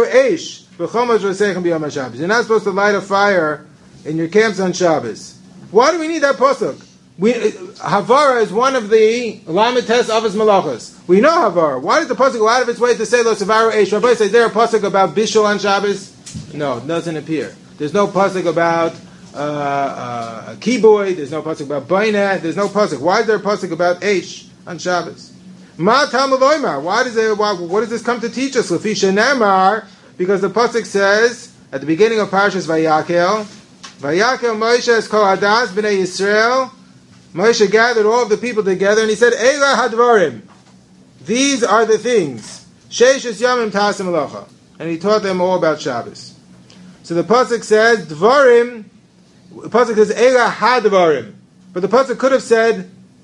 not supposed to light a fire in your camps on Shabbos. Why do we need that pasuk? Havara is one of the Lamites of his malachas. We know Havara. Why did the pasuk go out of its way to say Lo Sevaru Eish? Rabbi says, is there a pasuk about Bishul on Shabbos? No, it doesn't appear. There's no pasuk about a keyboy. There's no pasuk about Bainat. There's no pasuk. Why is there a pasuk about Eish on Shabbos? Ma Talmud Oimar. What does this come to teach us? Lefisha Nemar, because the pasuk says at the beginning of Parshas Vayakel Moshe es kol hadas b'nei Yisrael. Moshe gathered all of the people together and he said, Eila hadvarim. These are the things. Sheishes yamim tasim alocha. And he taught them all about Shabbos. So the pasuk says, Dvarim. The pasuk says, Eila hadvarim. But the pasuk could have said,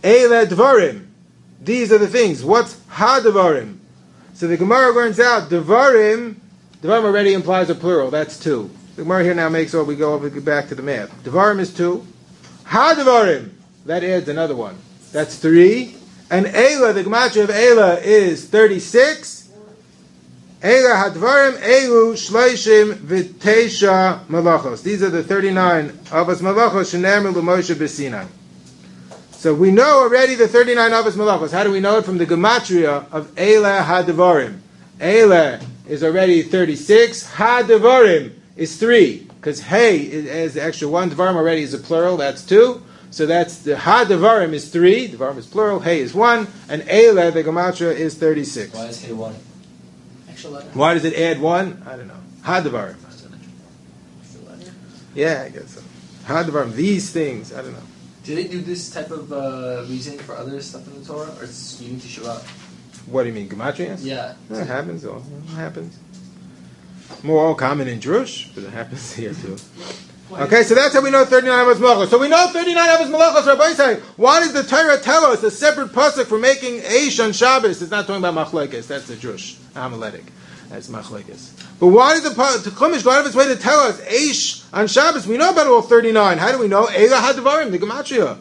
Eile Dvarim. These are the things. What's Ha-Dvarim? So the Gemara learns out, Dvarim already implies a plural. That's 2. The Gemara here now makes, we go back to the math. Dvarim is 2. Ha-Dvarim, that adds another one. That's 3. And Eila, the gematria of Eila is 36. Eila hadvarim elu shloishim v'teisha malachos. These are the 39 avos malachos shenermu l'Moshe b'Sinai. So we know already the 39 avos malachos. How do we know it? From the gematria of Eila hadvarim. Eila is already 36. Hadvarim is 3. Because hey is the extra 1. Dvarim already is a plural. That's 2. So that's the Ha-Devarim is 3, Devarim is plural, Hey is 1, and Eila, the Gematria, is 36. Why is Hey 1? Extra letter. Why does it add 1? I don't know. Ha-Devarim. Extra letter. Yeah, I guess so. Ha-Devarim, these things, I don't know. Do they do this type of reasoning for other stuff in the Torah, or it's unique to Shabbat? What do you mean, Gematrias? Yeah. It happens, it happens. More common in Drush, but it happens here too. Okay, so that's how we know 39 Avos Malachos. So we know 39 Avos Malachos, Rabbi say, why does the Torah tell us a separate pasuk for making Eish on Shabbos? It's not talking about Machlekes, that's the Drush, Amaletic. That's Machlekes. But why does the Chumash go out of its way to tell us Eish on Shabbos? We know about all 39. How do we know? Eila Hadvarim, the Gematria.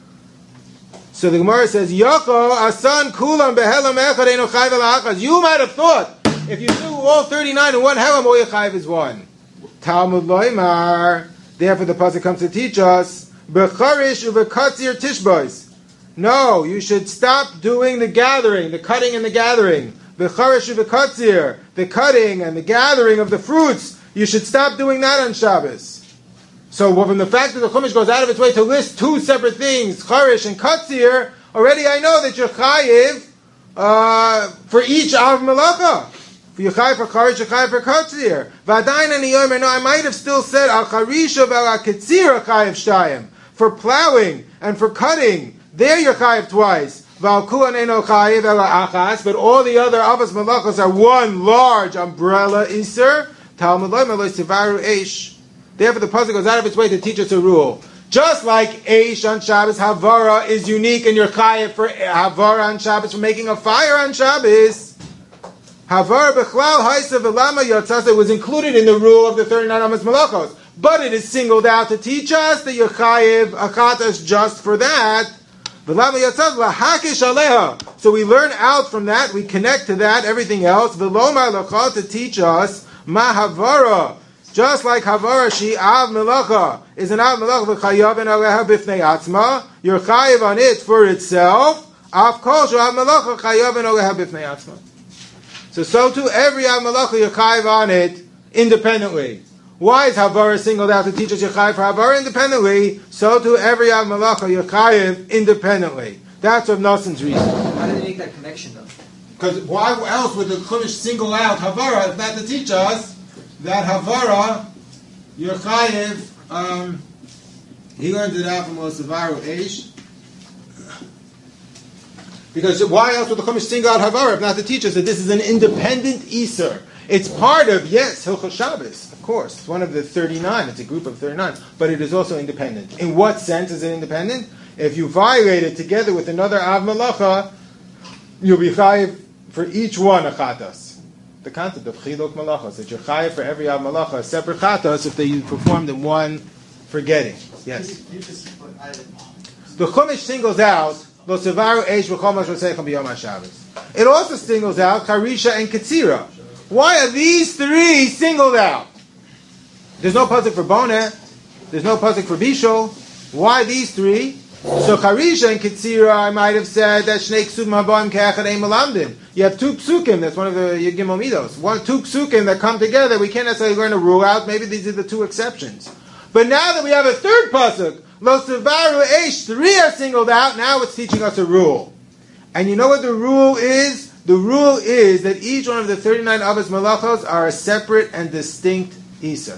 So the Gemara says, Yoko asan kulam behelam echad eino chayv elachaz. You might have thought, if you do all 39 in one helam, all your chayv is one. Talmud loymar. Therefore, the pasuk comes to teach us becharish uvekatzir tishbois. No, you should stop doing the gathering, the cutting and the gathering. Becharish uvekatzir, the cutting and the gathering of the fruits. You should stop doing that on Shabbos. So, well, from the fact that the Chumash goes out of its way to list 2 separate things, charish and katzir, already I know that you're chayiv for each av melacha. For Yechai for Charish, Yechai for Katzir. V'adayin ani yomer, no, I might have still said, Al Charisha v'al Katzir Chayiv Shtayim. For plowing and for cutting, there you're Chayiv twice. V'al Kuan eno Chayiv ela Achas, but all the other Avos Malachos are one large umbrella Iser. Talmud loyma lo sivaru Eish. Therefore the pasuk goes out of its way to teach us a rule. Just like Eish on Shabbos, Havara is unique and you're Chayiv for Havara on Shabbos, for making a fire on Shabbos. Havar Bechlal Haisa Velama Yotzasa was included in the rule of the 39 Amos Malachos, but it is singled out to teach us that Yechayiv Achatas just for that. Velama Yotzasa Lahakish Aleha. So we learn out from that, we connect to that, everything else. Velomar Lacha to teach us Mahavara. Just like Havara Shi Av Melacha is an Av Melacha V'chayav and Aleha Bifnei Atzma. You're Chayiv on it for itself. Av Kol Shu Av Melacha Chayav and Aleha Bifnei Atzma. So too, every Av Malacha Yechayiv on it independently. Why is Havara singled out to teach us Yechayiv for Havara independently? So too, every Av Malacha Yechayiv independently. That's Rav Noson's reason. How do they make that connection though? Because why else would the Chumash single out Havara if not to teach us that Havara Yechayiv, he learned it out from Osavaru Eish. Because why else would the Chumash single out Havara if not to teach us that this is an independent Iser? It's part of, yes, Hilchos Shabbos, of course. It's one of the 39. It's a group of 39. But it is also independent. In what sense is it independent? If you violate it together with another Av Malacha, you'll be chayiv for each one a chatas. The concept of Chiluk Malachos, that you're chayiv for every Av Malacha, a separate chatas if they performed in one forgetting. Yes? The Chumash singles out it also singles out Charisha and Ketzira. Why are these 3 singled out? There's no pasuk for Boneh. There's no pasuk for Bishol. Why these 3? So Charisha and Ketzira, I might have said that Shnei Ksuvim Haboim Ke'echad Ein Melamdin. You have 2 psukim. That's one of the Gimel Midos. 2 psukim that come together. We can't necessarily learn to rule out. Maybe these are the 2 exceptions. But now that we have a 3rd pasuk, Lo Sevaru Eish, 3 are singled out. Now it's teaching us a rule. And you know what the rule is? The rule is that each one of the 39 Avos Malachos are a separate and distinct Isa.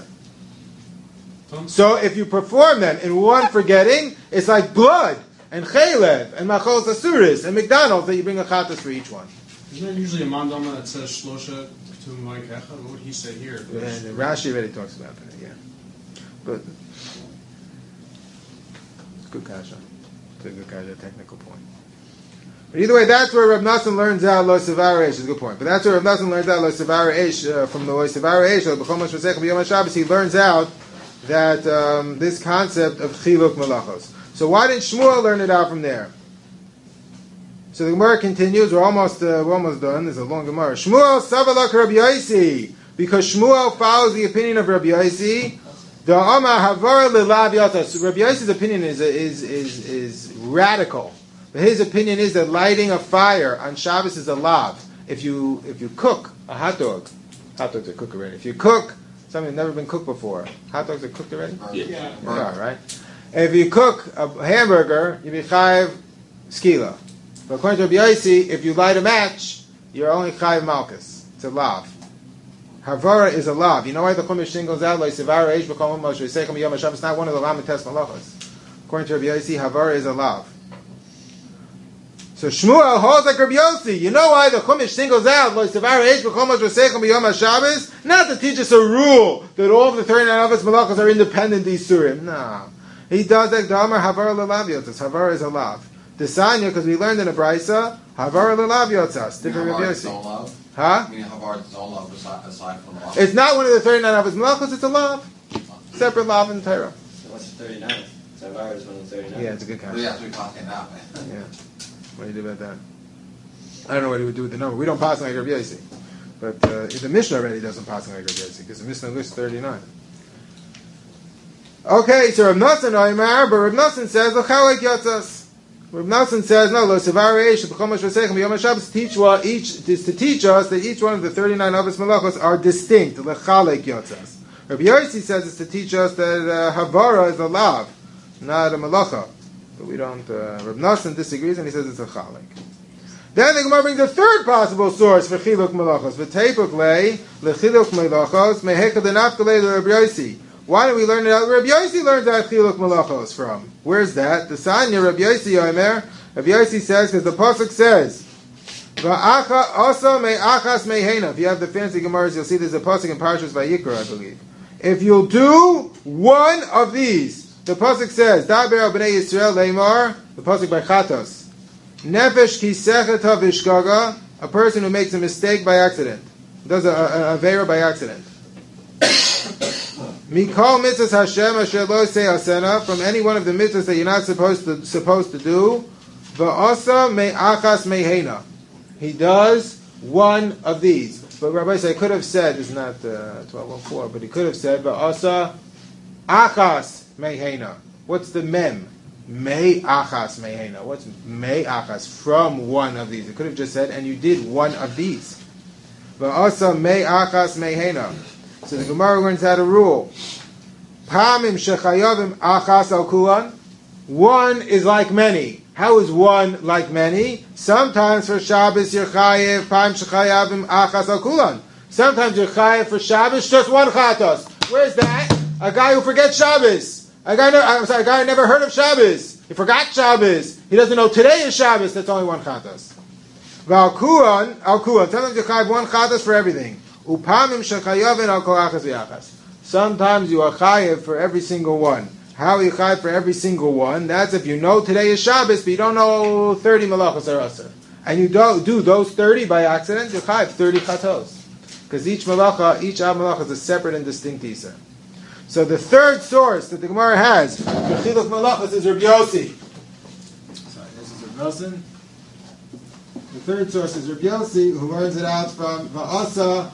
So if you perform them in one forgetting, it's like blood and Chaylev and Machol Asuris and McDonald's that you bring a chatas for each one. Isn't there usually a mandama that says Shlosha Ketum Ma'ikecha? What would he say here? And Rashi already talks about that, yeah. But it's good kasha. to the kind of technical point. But either way, that's where Reb Nassan learns out Lo Sevar Eish. Is a good point. But that's where Reb Nassan learns out Lo Sevar Eish from the Lo Sevar Eish. B'chol Moshe V'Seichel B'Yom HaShabbos. He learns out that this concept of Chiluk Malachos. So why didn't Shmuel learn it out from there? So the Gemara continues. We're almost done. There's a long Gemara. Shmuel Savalak Rabbi Yosi, because Shmuel follows the opinion of Rabbi Yosi. The Amar Havara Lilav Yotas. Rabbi Yosi's opinion is radical. But his opinion is that lighting a fire on Shabbos is a lav. If you cook a hot dogs are cooked already. If you cook something that's never been cooked before, hot dogs are cooked already. Yeah. Yeah, right. If you cook a hamburger, you be chayiv skila. But according to Rabbi Yosi, if you light a match, you're only chayiv malchus. It's a lav. Havara is a lav. You know why the Chumash singles out like Sevara Eish B'Kol Moshe V'Seichel B'Yom HaShabbos? It's not one of the Lamites Malachos. According to Rabbi Yosi, Havara is a lav. So Shmuel holds like Rabbi Yosi. You know why the Chumash singles out like Sevara Eish B'Kol Moshe V'Seichel B'Yom HaShabbos? Not to teach us a rule that all of the 39 Avos Malachos are independent Isurim. No. He does like Damar Havara L'Lav Yotzas. Havara is a lav. Desanya, because we learned in a Brisa, Havara L'Lav Yotzas. Different Rabbi Yosi. Huh? Meaning Havar is all love aside from love. It's not one of the 39 Avos Malachos, it's a lav. Separate lav in Torah. So what's the 39? Savar is one of the 39. Yeah, it's a good Well, concept. yeah, that's what we're talking about. Yeah. What do you do about that? I don't know what he would do with the number. We don't pass like Rabbi Yosi. But the Mishnah already doesn't pass like Rabbi Yosi, because the Mishnah lists 39. Okay, so Reb Nassan Oimar, but Reb Nassan says, L'chalek Yotzas. Reb Nassan says, no, Lo Sevar Eish, B'Chol Moshe V'Seichel B'Yom HaShabbos is to teach us that each one of the 39 Avos Malachos are distinct, L'chalek Yotzas. Rabbi Yosi says it's to teach us that Havara is a lav, not a malacha. But we don't, Reb Nassan disagrees and he says it's a chalek. Then the Gemara brings a third possible source for Chiluk Malachos. V'teipuk lei, L'chiluk Malachos, Meheka Denafkalei L'Rabbi Yosi. Why do we learn it out? Rabbi Yosi learns out Chiluk Malachos from. Where's that? The Sanya, Rabbi Yosi Yomer. Rabbi Yosi says, because the Pasuk says, V'acha also me'achas me'hena. If you have the fancy Gemaras, you'll see there's a Pasuk in Parshas Vayikra, I believe. If you'll do one of these, the Pasuk says, Daber al b'nei Yisrael leimar, the Pasuk by Chatos. Nefesh kisechet havishgaga, a person who makes a mistake by accident. Does a Avera by accident. Mikol mitzvahs Hashem asher lo say asena, from any one of the mitzvahs that you're not supposed to do. Va'asa me'achas me'hena. He does one of these. But Rabbi said, I could have said, it's not 12:04, but he could have said va'asa achas me'hena. What's the mem? Me'achas me'hena. What's me'achas? From one of these. It could have just said, and you did one of these. Va'asa me'achas me'hena. So the Gemara learns how to rule. Pamim shechayavim achas al kulan. One is like many. How is one like many? Sometimes for Shabbos you're chayev, pam shechayavim achas al kulan. Sometimes you're chayev for Shabbos just one chatos. Where's that? A guy who forgets Shabbos. A guy who never heard of Shabbos. He forgot Shabbos. He doesn't know today is Shabbos. That's only one chatos. Al kulan. Sometimes you're chayev one chatos for everything. Upamim shechayavin al kol achas v'achas. Sometimes you are chayev for every single one. How are you chayev for every single one? That's if you know today is Shabbos, but you don't know 30 malachos are asur. And you don't do those 30 by accident, you're chayev 30 chatos. Because each av malacha is a separate and distinct isa. So the third source that the Gemara has for chiluk malachos is Rabbi Yosi. Sorry, this is Rabbi Yosi. The third source is Rabbi Yosi, who learns it out from Va'asa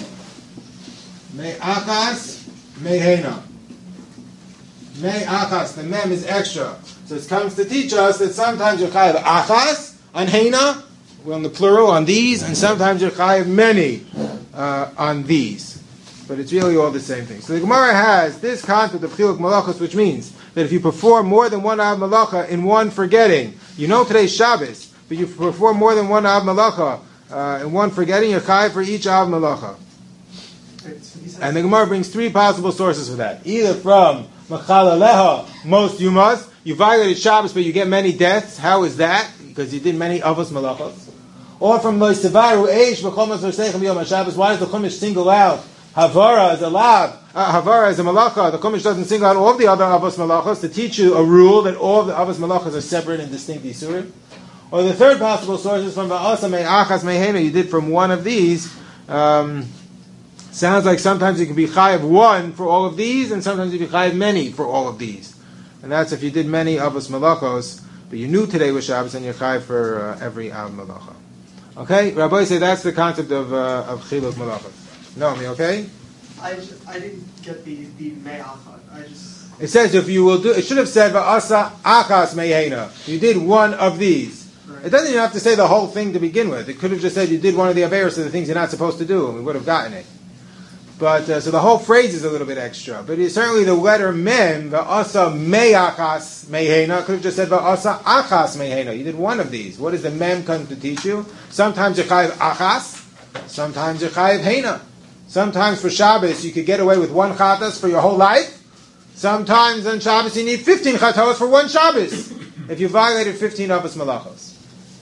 Me'achas Me'hena. Me'achas, the mem is extra. So it comes to teach us that sometimes you're chayav achas on hena, we're on the plural, on these, and sometimes you're chayav many on these. But it's really all the same thing. So the Gemara has this concept of chiluk malachos, which means that if you perform more than one av malacha in one forgetting, you know today's Shabbos, but you perform more than one av malacha in one forgetting, you're chayav for each av malacha. And the Gemara brings three possible sources for that. Either from Machal Aleha, most you must. You violated Shabbos, but you get many deaths. How is that? Because you did many avos malachos. Or from Lo Sevaru Eish B'Chol Moshe V'Seichel B'Yom HaShabbos. Why does the Chumash single out Havara is a lab. Havara is a malacha. The Chumash doesn't single out all of the other avos malachos to teach you a rule that all of the avos malachos are separate and distinct isurim. Or the third possible source is from Va'asa me'achas me'hena. You did from one of these. Sounds like sometimes you can be chayiv one for all of these, and sometimes you can be chayiv many for all of these. And that's if you did many avos malachos, but you knew today was Shabbos, and you're chayiv for every av malacha. Okay, Rabbi say that's the concept of chiluk malachos. No, me okay? I didn't get the me'achad. It says if you will do, it should have said va'asa achas me'hena. You did one of these. Right. It doesn't even have to say the whole thing to begin with. It could have just said you did one of the averos of the things you're not supposed to do, and we would have gotten it. But so the whole phrase is a little bit extra. But it's certainly the letter mem va'asa me'achas me'hena could have just said va'asa achas me'hena. You did one of these. What does the mem come to teach you? Sometimes you chayiv achas, sometimes you chayiv hena. Sometimes for Shabbos you could get away with one chatas for your whole life. Sometimes on Shabbos you need 15 chatos for one Shabbos if you violated 15 avos malachos.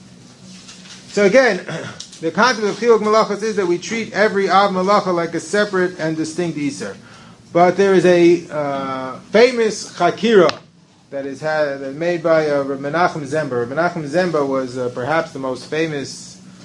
So again, the concept of chiluk malachos is that we treat every av malacha like a separate and distinct iser. But there is a famous chakira that is made by Reb Menachem Zember. Reb Menachem Zember was perhaps the most famous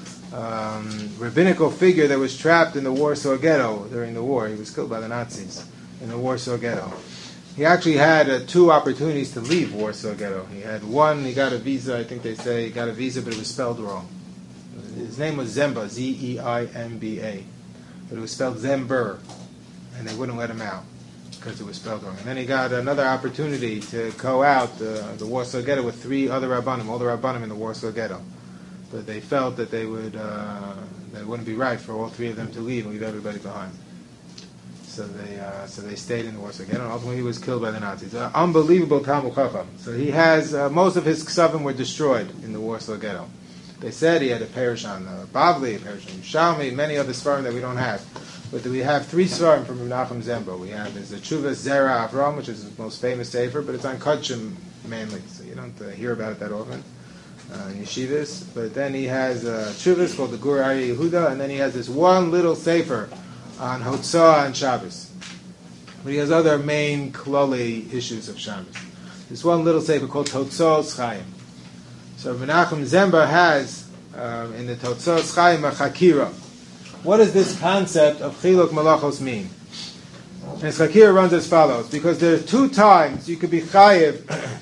rabbinical figure that was trapped in the Warsaw Ghetto during the war. He was killed by the Nazis in the Warsaw Ghetto. He actually had 2 opportunities to leave Warsaw Ghetto. He had one, he got a visa, I think they say he got a visa, but it was spelled wrong. His name was Zemba, Z-E-I-M-B-A. But it was spelled Zember, and they wouldn't let him out because it was spelled wrong. And then he got another opportunity to go out the Warsaw Ghetto with 3 other Rabbanim, all the Rabbanim in the Warsaw Ghetto. But they felt that they wouldn't be right for all 3 of them to leave and leave everybody behind. So they stayed in the Warsaw Ghetto, and ultimately he was killed by the Nazis. Unbelievable Talmud Chacham. So he has most of his ksavim were destroyed in the Warsaw Ghetto. They said he had a parish on Bavli, a parish on Shalmi, many other svarim that we don't have. But we have 3 svarim from Menachem Zembo. We have the Chuvas Zera Avram, which is his most famous sefer, but it's on Kodshim mainly, so you don't hear about it that often. In yeshivas, but then he has Chuvas called the Gur Aryeh Yehuda, and then he has this one little sefer on Hotzah and Shabbos. But he has other main klali issues of Shabbos. This one little sefer called Totzos Chaim. So Menachem Zember has in the Totzos Chaim a chakira. What does this concept of chiluk malachos mean? And his chakira runs as follows: because there are 2 times you could be chayiv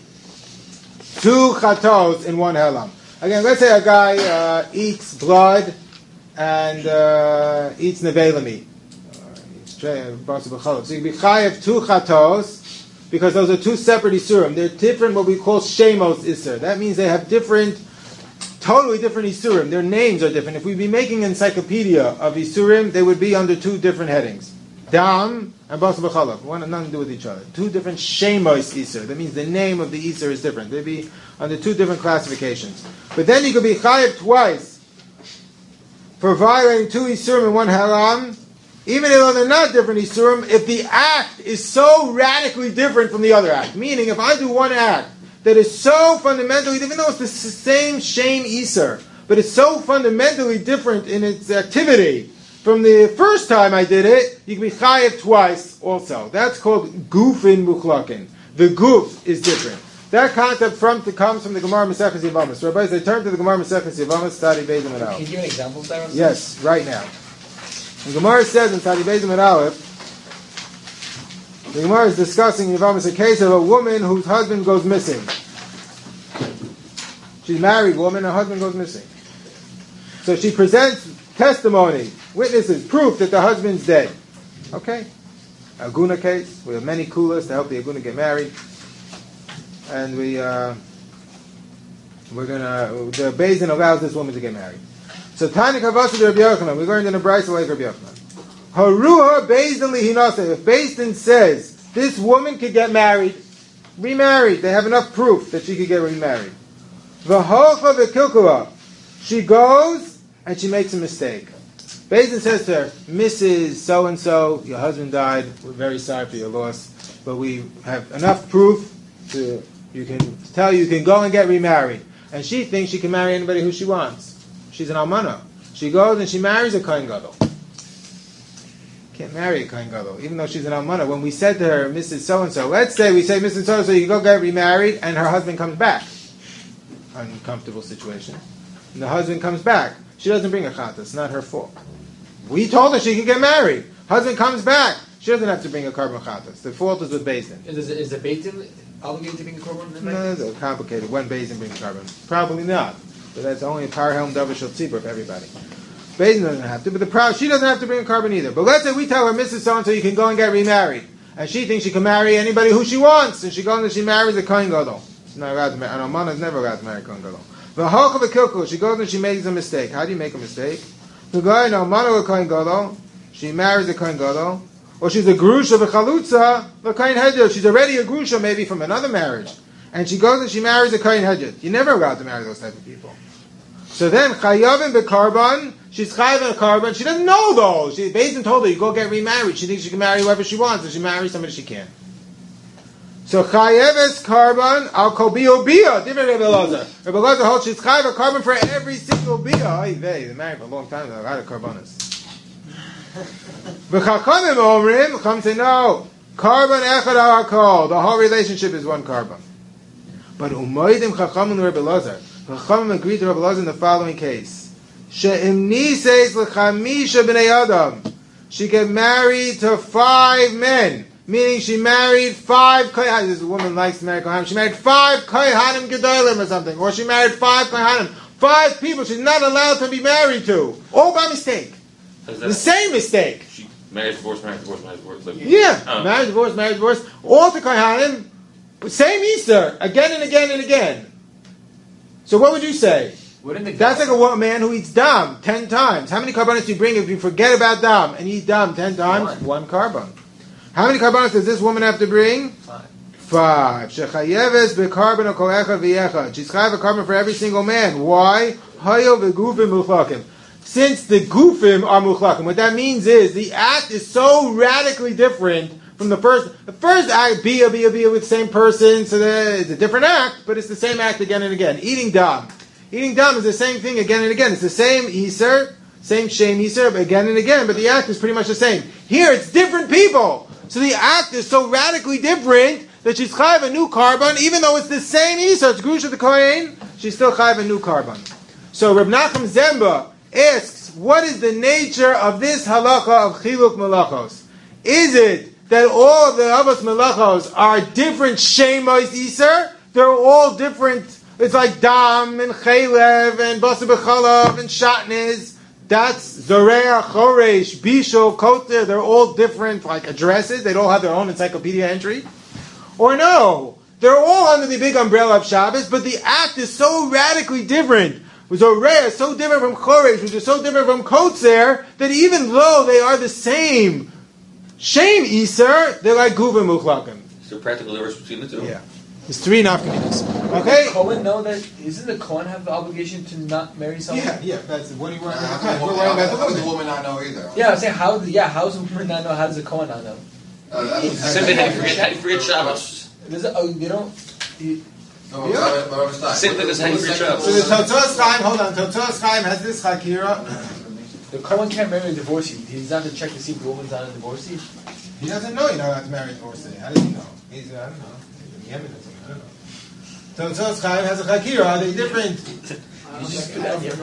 2 chatos in one helam. Again, let's say a guy eats blood and eats nevela meat. So you can be chayiv 2 chatos because those are 2 separate isurim. They're different, what we call shemos isur. That means they have totally different isurim. Their names are different. If we'd be making an encyclopedia of isurim, they would be under 2 different headings. Dam and basar b'chalav. One nothing to do with each other. 2 different shemos isur. That means the name of the isur is different. They'd be under 2 different classifications. But then you could be chayiv twice for violating 2 isurim in one haram, even though they're not different isurim, if the act is so radically different from the other act. Meaning, if I do one act that is so fundamentally, even though it's the same shame isur, but it's so fundamentally different in its activity from the first time I did it, you can be chayiv twice also. That's called gufin muchlakin. The goof is different. That concept comes from the Gemara Maseches Yevamos. So Rabbi, they turn to the Gemara Maseches Yevamos, Tzadi Beis and Aleph. Can you give an example of that? Yes, right now. The Gemara says in Tzadi Beis and Aleph, the Gemara is discussing in Yevamos a case of a woman whose husband goes missing. She's a married woman, her husband goes missing. So she presents testimony, witnesses, proof that the husband's dead. Okay? Aguna case. We have many kulas to help the Aguna get married. And the Beis Din allows this woman to get married. So Tani Kavasa de Rabbi Yochanan, we learned in a brayso like Rabbi Yochanan. Haruha Beis Din lihinase. If Beis Din says this woman could get married, remarried, they have enough proof that she could get remarried. V'hocha v'kilkula. She goes and she makes a mistake. Beis Din says to her, Mrs. So-and-so, your husband died, we're very sorry for your loss, but we have enough proof you can go and get remarried. And she thinks she can marry anybody who she wants. She's an almana. She goes and she marries a kohen gadol. Can't marry a Kohen Gadol, even though she's an almana. When we said to her, Mrs. So-and-so, let's say we say, Mrs. So-and-so, you can go get remarried, and her husband comes back. Uncomfortable situation. And the husband comes back. She doesn't bring a chatah. It's not her fault. We told her she can get married. Husband comes back. She doesn't have to bring a carbon chatah. The fault is with Beis Din. Is the Beis Din obligated to bring a korban? No, it's complicated. When Beis Din brings carbon? Probably not. But that's only a power helm davar shel tzibur for everybody. Beis Din doesn't have to, but she doesn't have to bring a carbon either. But let's say we tell her, Mrs. So-and-so, you can go and get remarried. And she thinks she can marry anybody who she wants. And she goes and she marries a Kohen Gadol. She's not allowed to marry. An almana is never allowed to marry a Kohen Gadol. V'halcha v'kilkul. She goes and she makes a mistake. How do you make a mistake? The guy, an almana with a Kohen Gadol. She marries a Kohen Gadol. Or she's a grusha v'chalutza v'kohen hedjot. She's already a grusha maybe from another marriage. And she goes and she marries a kohen hedjot. You're never allowed to marry those type of people. So then, chayavim b'karban, she's chayavim a karban. She doesn't know though. Beis Din told her, you go get remarried. She thinks she can marry whoever she wants. If she marries somebody she can't. So chayeves karban al kol bia bia. Different Rebbe Elazar. Rebbe Elazar holds she's chayav a karban for every single bia. They're married for a long time. They're a lot of karbanas. V'chachamim omrim, Chacham say no. Karban echad al hakol. The whole relationship is one karban. But umaydim chachamim Rebbe Elazar. Chachamim agreed to Rebbe Elazar in the following case: She'im niseis l'chamisha b'nei adam. She get married to 5 men, meaning she married 5 kohanim. This woman likes to marry kohanim. She married 5 kohanim gedolim or something, or she married 5 kohanim. 5 people she's not allowed to be married to, all by mistake. The same mistake. She married, divorced, married, divorced, married, divorced. Like, married, divorced, all to kohanim. Same Easter, again and again and again. So what would you say? That's like a man who eats dam 10 times. How many carbonates do you bring if you forget about dam and eat dam 10 times? 1 carbon. How many carbonates does this woman have to bring? 5. Shechayeves bekarban kol echad v'yechad. She's chayav a carbon for every single man. Why? Hayo v'gufim muchlakim. Since the gufim are muchlakim, what that means is the act is so radically different from the first. The first act, bia with the same person, so it's a different act, but it's the same act again and again. Eating dam. Eating dam is the same thing again and again. It's the same Easter, same shame Easter, again and again, but the act is pretty much the same. Here, it's different people. So the act is so radically different that she's chayav a new carbon, even though it's the same Easter, it's Grusha the Kohen, she's still chayav a new carbon. So Reb Nachum Zemba asks, what is the nature of this halacha of chiluk melachos? Is it that all of the avos melachos are different shemos Easter? They're all different. It's like dam and chaylev and basa b'chalav and shatnez. That's zoreah, choresh, bishul, koter. They're all different like addresses. They all have their own encyclopedia entry. Or no, they're all under the big umbrella of Shabbos, but the act is so radically different. Zoreah is so different from choresh, which is so different from kotzer, that even though they are the same shame Easter, they're like guvim muchlakim. Is there a practical difference between the two? Yeah. There's 3 nafkaminas. Okay? Does the Kohen know that? Isn't the Kohen have the obligation to not marry someone? Yeah. That's what do you want? How We're worrying about does the woman not know either? Yeah, I'm saying how does a woman not know? How does a Kohen not know? Simply how you forget Shabbos. They don't. Simply that's how you forget Shabbos. So the Totzos Chaim, hold on. Totzos Chaim has this chakira. The Kohen can't marry a divorcee. He's not to check to see if the woman's not a divorcee. He doesn't know you're not allowed to marry a divorcee. How does he know? He's, I don't know. He's in Yemen or something. I don't know. Totzos Chaim has a chakira. Are they different? You just put that here.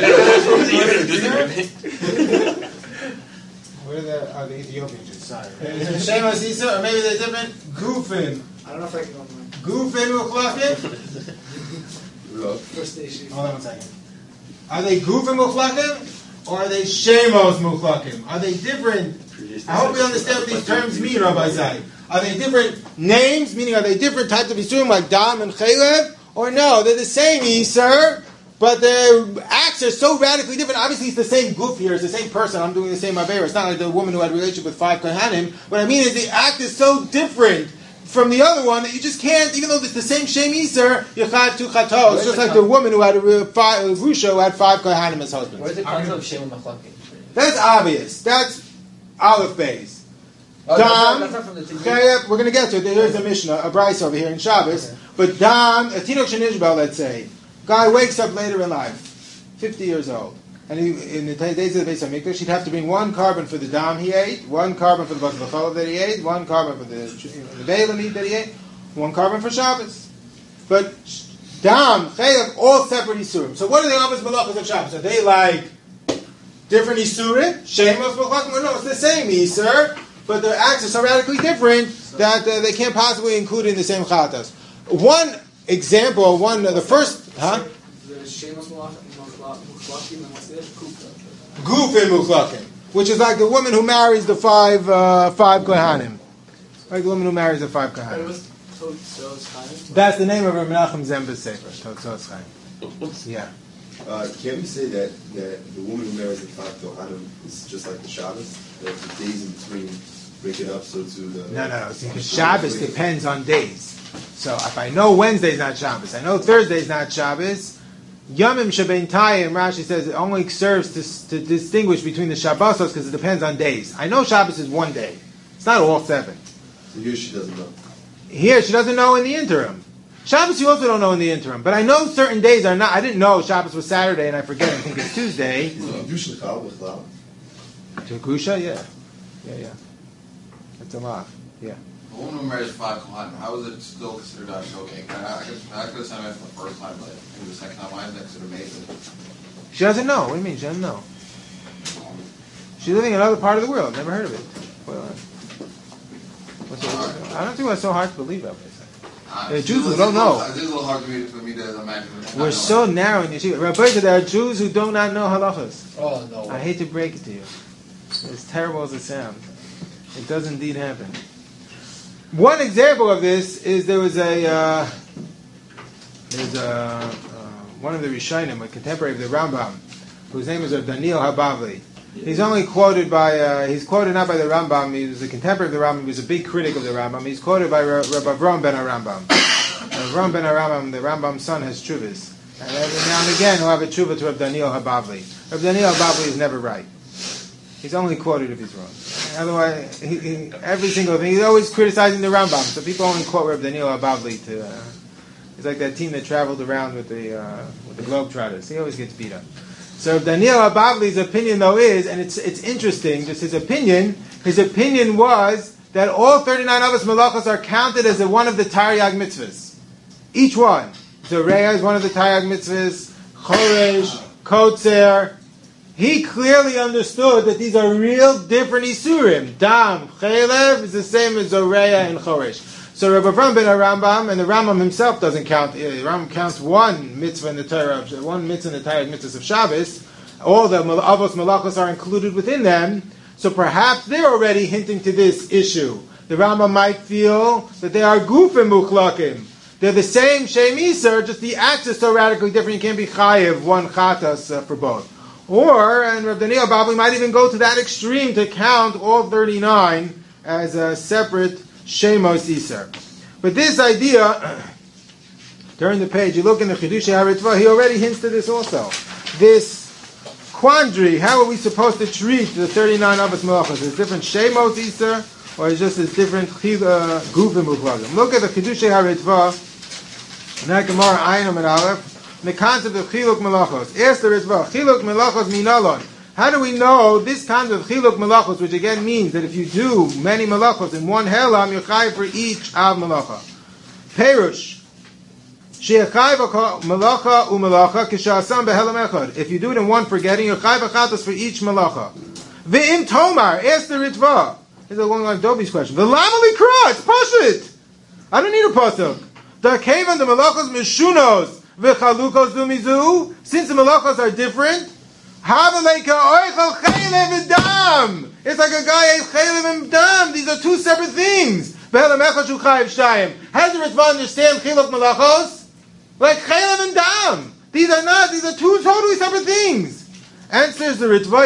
Are the Ethiopian Jews? Sorry. Is it Shemos Easter, or maybe they're different? Gufin. I don't know if I can open mine. Gufin Muchlakim? First station. Hold on 1 second. Are they Gufin Muchlakim, or are they Shemos Muchlakim? Are they different? I hope we understand what these terms mean, Rabbi Zai. Are they different names, meaning are they different types of Yisurim, like Dam and Chaylev? Or no, they're the same Easter, but their acts are so radically different. Obviously, it's the same goof here. It's the same person. I'm doing the same Avera. It's not like the woman who had a relationship with 5 Kohanim. What I mean is the act is so different from the other one that you just can't, even though it's the same Shem Easter, you have 2 chatos. It's just like the woman who had a Rusha who had 5 Kohanim as husbands. Where's the concept of Shem Machlakim? That's obvious. That's Aleph Beis. Dam, that's not from the Chayef, we're going to get to it. There's a Mishnah, a Bryce over here in Shabbos. Okay. But Dam, a Tinok Shenishbel, let's say, guy wakes up later in life, 50 years old. and in the days of the Beis Hamikdash, he'd have to bring one carbon for the dam he ate, one carbon for the basar v'chalav that he ate, one carbon for the beilah meat that he ate, one carbon for Shabbos. But dam, chaylev, all separate isurim. So what are the avos malachos of Shabbos? Are they like different isurim? Shemos malachos? No, it's the same isur, but their acts are so radically different that they can't possibly include in the same chatas. One example, the first, Guf and Muchlakim, which is like the woman who marries the five Kohanim. Like the woman who marries the five Kohanim. That's the name of Rav Menachem Zemba's sefer, Totzos Chaim. Yeah. Can we say that the woman who marries the five Kohanim is just like the Shabbos? That the days in between break it up so to the... No. See, because Shabbos depends on days. So if I know Wednesday's not Shabbos, I know Thursday's not Shabbos, Yomim Shebein Tayim, Rashi says it only serves to distinguish between the Shabbosos because it depends on days. I know Shabbos is one day. It's not all 7. So here she doesn't know. Here she doesn't know in the interim. Shabbos you also don't know in the interim. But I know certain days are not. I didn't know Shabbos was Saturday and I forget I think it's Tuesday. To Grusha, yeah. That's a lot. Yeah. A woman who marries 5 Kohanim, how is it still considered a showcase? I could understand that for the first time, but maybe the second time, why is that considered amazing? She doesn't know. What do you mean? She doesn't know. She's living in another part of the world. Never heard of it. I don't think it's so hard to believe that. There are Jews who don't know. It's a little hard for me to imagine. We're so narrow in yeshiva. Rabbi said there are Jews who do not know halachas. Oh, no. I hate to break it to you. As terrible as it sounds. It does indeed happen. One example of this is there was one of the Rishonim, a contemporary of the Rambam, whose name is Daniel Habavli. He's only quoted by, he's quoted not by the Rambam, he was a contemporary of the Rambam, he was a big critic of the Rambam. He's quoted by Rabbi Avram ben Arambam. Avram ben Arambam, the Rambam's son, has tshuvas. And every now and again he'll have a tshuva to Rabbi Daniel Habavli. Rabbi Daniel Habavli is never right. He's only quoted if he's wrong. Otherwise, every single thing, he's always criticizing the Rambam. So people only quote Rabbi Daniel Habavli to... It's like that team that traveled around with the Globetrotters. He always gets beat up. So Daniel Habavli's opinion, though, is, and it's interesting, just his opinion was that all 39 Avos Malachos are counted as one of the Taryag mitzvahs. Each one. Zoreya is one of the Taryag mitzvahs, Choresh, Kotzer. He clearly understood that these are real different Isurim. Dam, Chelev is the same as Zoreya and Choresh. So Rabbi Avram ben Arambam, and the Rambam himself doesn't count. The Rambam counts one mitzvah in the Torah, one mitzvah in the Torah mitzvahs of Shabbos. All the Avos Malachos are included within them. So perhaps they're already hinting to this issue. The Rambam might feel that they are Gufim Muchlakim. They're the same Shem Iser, just the acts are so radically different. You can't be chayiv one chatas for both. Or, and Rav Daniel Babli might even go to that extreme to count all 39 as a separate Shemos Iser. But this idea, turn the page, you look in the Chidushei HaRitzvah, he already hints to this also. This quandary, how are we supposed to treat the 39 Avos Malachos? Is it different Shemos Iser, or is it just a different Gufim Muchlagim? Look at the Chidushei HaRitzvah, Nag Gemara Ayin and Aleph, the concept of Chiluk Malachos. Ask the Ritzvah, Chiluk Malachos Minalon. How do we know this concept of Chiluk Malachos, which again means that if you do many Malachos in one Helam, you're chayiv for each Av Malacha. Perush. She'chayiv Malacha u'Malacha k'sha'asam behelam echad. If you do it in one forgetting, you're chayiv achatos for each Malacha. Ve'im Tomar. Ask the Ritzvah. This is going on Dobi's question. V'lama likra. It's Pashut. I don't need a pasuk. Darkevan the Malachos mishunos. V'chalukos v'mizu. Since the Malachos are different, it's like a guy ate chaylev and dam. These are two separate things. How does the Ritzvah understand chiluk malachos? Like chaylev and dam. These are two totally separate things. Answers the Ritzvah,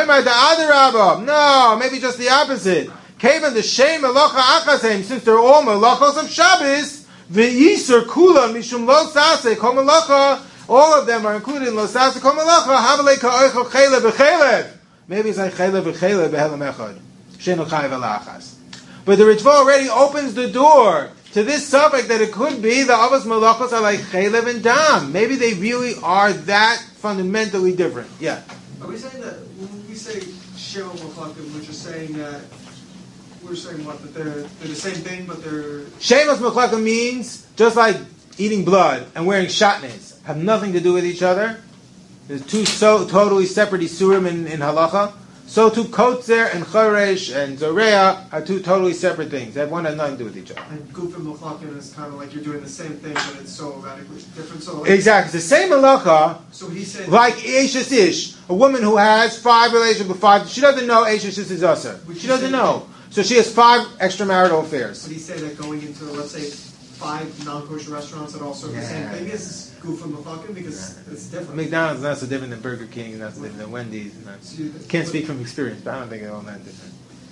no, maybe just the opposite. Kavan the shem malacha achasem, since they're all malachos of Shabbos, v'yisur kulan mishum lo sase kol malacha. All of them are included in Losasa Kol Malacha. Havalei Ka'oichel Chelev v'Chelev. Maybe it's like Chelev v'Chelev b'Helam Echad. Shenu Chayiv Alachas. But the Ritzvah already opens the door to this subject that it could be the Avos Malachos are like Chelev and Dam. Maybe they really are that fundamentally different. Yeah. we saying that when we say Shema Mechlakim, we're just saying that we're saying what, that they're the same thing, but they're Shemas Mechlakim means just like eating blood and wearing shatnez have nothing to do with each other. There's two so totally separate isurim in halacha. So too kotzer and choresh and zoreah are two totally separate things. That one has nothing to do with each other. and Guf and Mechlakim is kind of like you're doing the same thing, but it's so radically different. So like, Exactly. It's the same halacha. So he said Like Eishes Ish, a woman who has 5 relationships with 5, she doesn't know Eishes Ish is Usher. She doesn't know. So she has 5 extramarital affairs. But he said that going into, let's say, 5 non-kosher restaurants that all serve the same thing is Guf and Mechlakim because it's different. McDonald's is not so different than Burger King, and not so different than Wendy's. And So you- can't speak from experience, but I don't think they're all that different.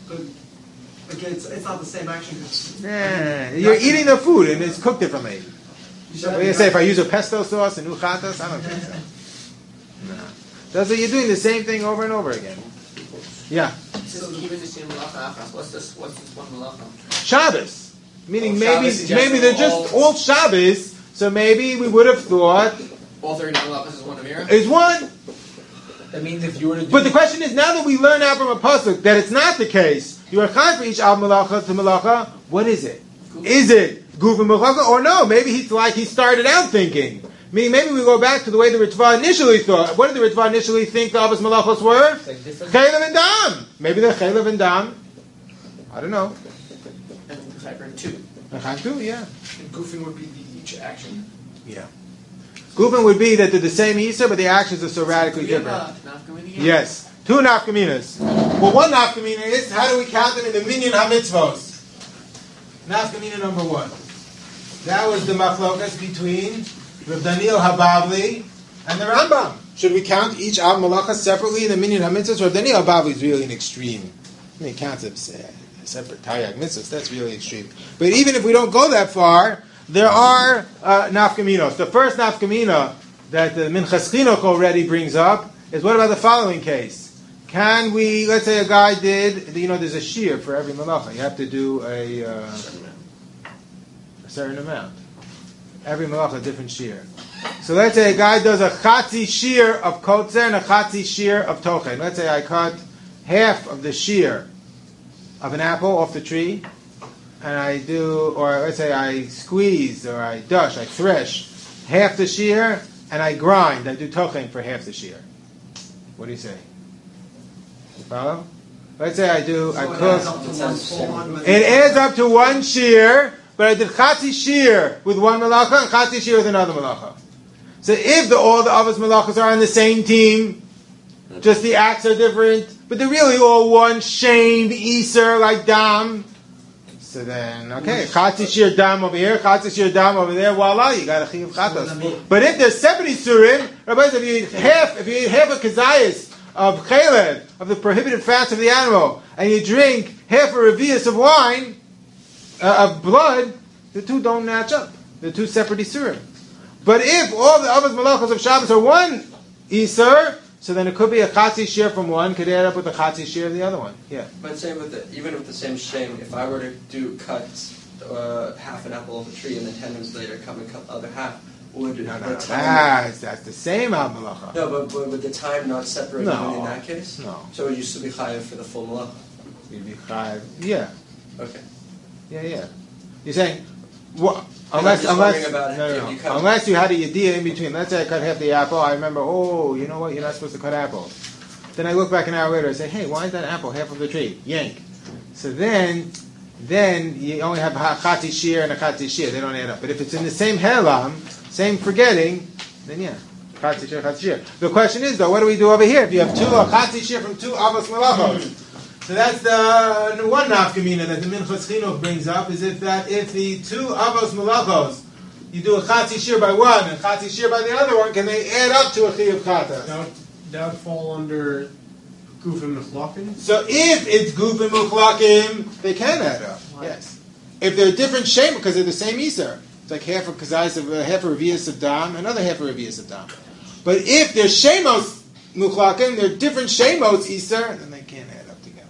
But again, it's not the same action. 'Cause You're eating the food, and it's cooked differently. you should What have do you the say, if I use a pesto sauce and uchatas? I don't think so. No. That's what you're doing the same thing over and over again. Yeah. What's this one malacha? Shabbos. Meaning Oh, maybe Shabbos is just maybe they're just all- all Shabbos, so maybe we would have thought All 39 malachas is one Amira? is one. That means if you were to do But the question is, now that we learn out from a pasuk that it's not the case, you are chai for each al malacha to malacha. What is it? Is it guf and malacha or no? Maybe he's like he started out thinking. Meaning, maybe we go back to the way the Ritva initially thought. What did the Ritva initially think the Avos Malachos were? like different. Chaylev and Dam. Maybe they're Chaylev and Dam. I don't know. And Chaper 2. Chaylev, yeah. And goofing would be each action. Yeah. Gufin would be that they're the same Easter, but the actions are so radically different. Yes. 2 nafkaminas. Well, one nafkamina is, how do we count them in the minyan ha-mitzvos? Nafkamina number 1. That was the machlokas between Rav Daniel Habavli and the Rambam. Should we count each Av Malacha separately in the minyan ha-mitzvos? Rav Daniel Habavli is really an extreme. I mean, counts of separate Taryag mitzvahs. That's really extreme. But even if we don't go that far, there are nafkaminos. The first nafkamina that the Minchas Chinuch already brings up is, what about the following case? Can we, let's say a guy did, there's a shear for every malacha. You have to do a certain amount. Every malacha, a different shear. So let's say a guy does a chatzi shear of kotzer and a chatzi shear of tochen. Let's say I cut half of the shear of an apple off the tree, and I do, or let's say I squeeze, or I dush, I thresh half the shear, and I grind. I do tochen for half the shear. What do you say? You follow? Let's say I cook. It adds up to one shear, but I did chatzi shear with one malacha and chatzi shear with another malacha. So if all the Avos malachas are on the same team, just the acts are different, but they're really all one shamed Easer like Dam. So then, okay, chatzi shear Dam over here, chatzi shear Dam over there. Voila, you got a chiyuv chatos. But if there's 70 surim, Rabbi says, if you eat half a kazayas of chalev, of the prohibited fats of the animal, and you drink half a revius of wine, of blood, the two don't match up. They're two separate isurim. But if all the Avos malachos of Shabbos are one Isur, so then it could be a chatzi shear from one could add up with the chatzi shear of the other one. Yeah. But same with even with the same shame, if I were to cut half an apple off a tree and then 10 minutes later come and cut the other half, would No, the time? that's the same al malacha. No, but would the time not separate No. even in that case? No. So it used to be chayav for the full malacha. You'd be chayav. Yeah. Okay. Yeah. You're saying, well, I'm just wondering about if you cut- unless you had a yediyah in between. Let's say I cut half the apple. I remember, you know what? You're not supposed to cut apples. Then I look back an hour later and say, hey, why is that apple half of the tree? Yank. So then you only have a chatzi shear and a chatzi shear. They don't add up. But if it's in the same helam, same forgetting, then yeah, chatzi shear, chatzi shear. The question is, though, what do we do over here? If you have a chatzi shear from 2 avos malachos. So that's the one nafkamina that the Minchas Chinuch brings up, is if the 2 avos malachos, you do a chatzi shear by one and chatzi shear by the other one, can they add up to a chiyuv chatas? That would fall under Guf and Mechlakim? So if it's guf and muchlakim, they can add up. Yes. If they're different shem, because they're the same Easter. It's like half a kazayis of half a revius of dam, another half a revius of dam. But if they're shemos muchlakim, they're different shemos Easter, then they can't add up together.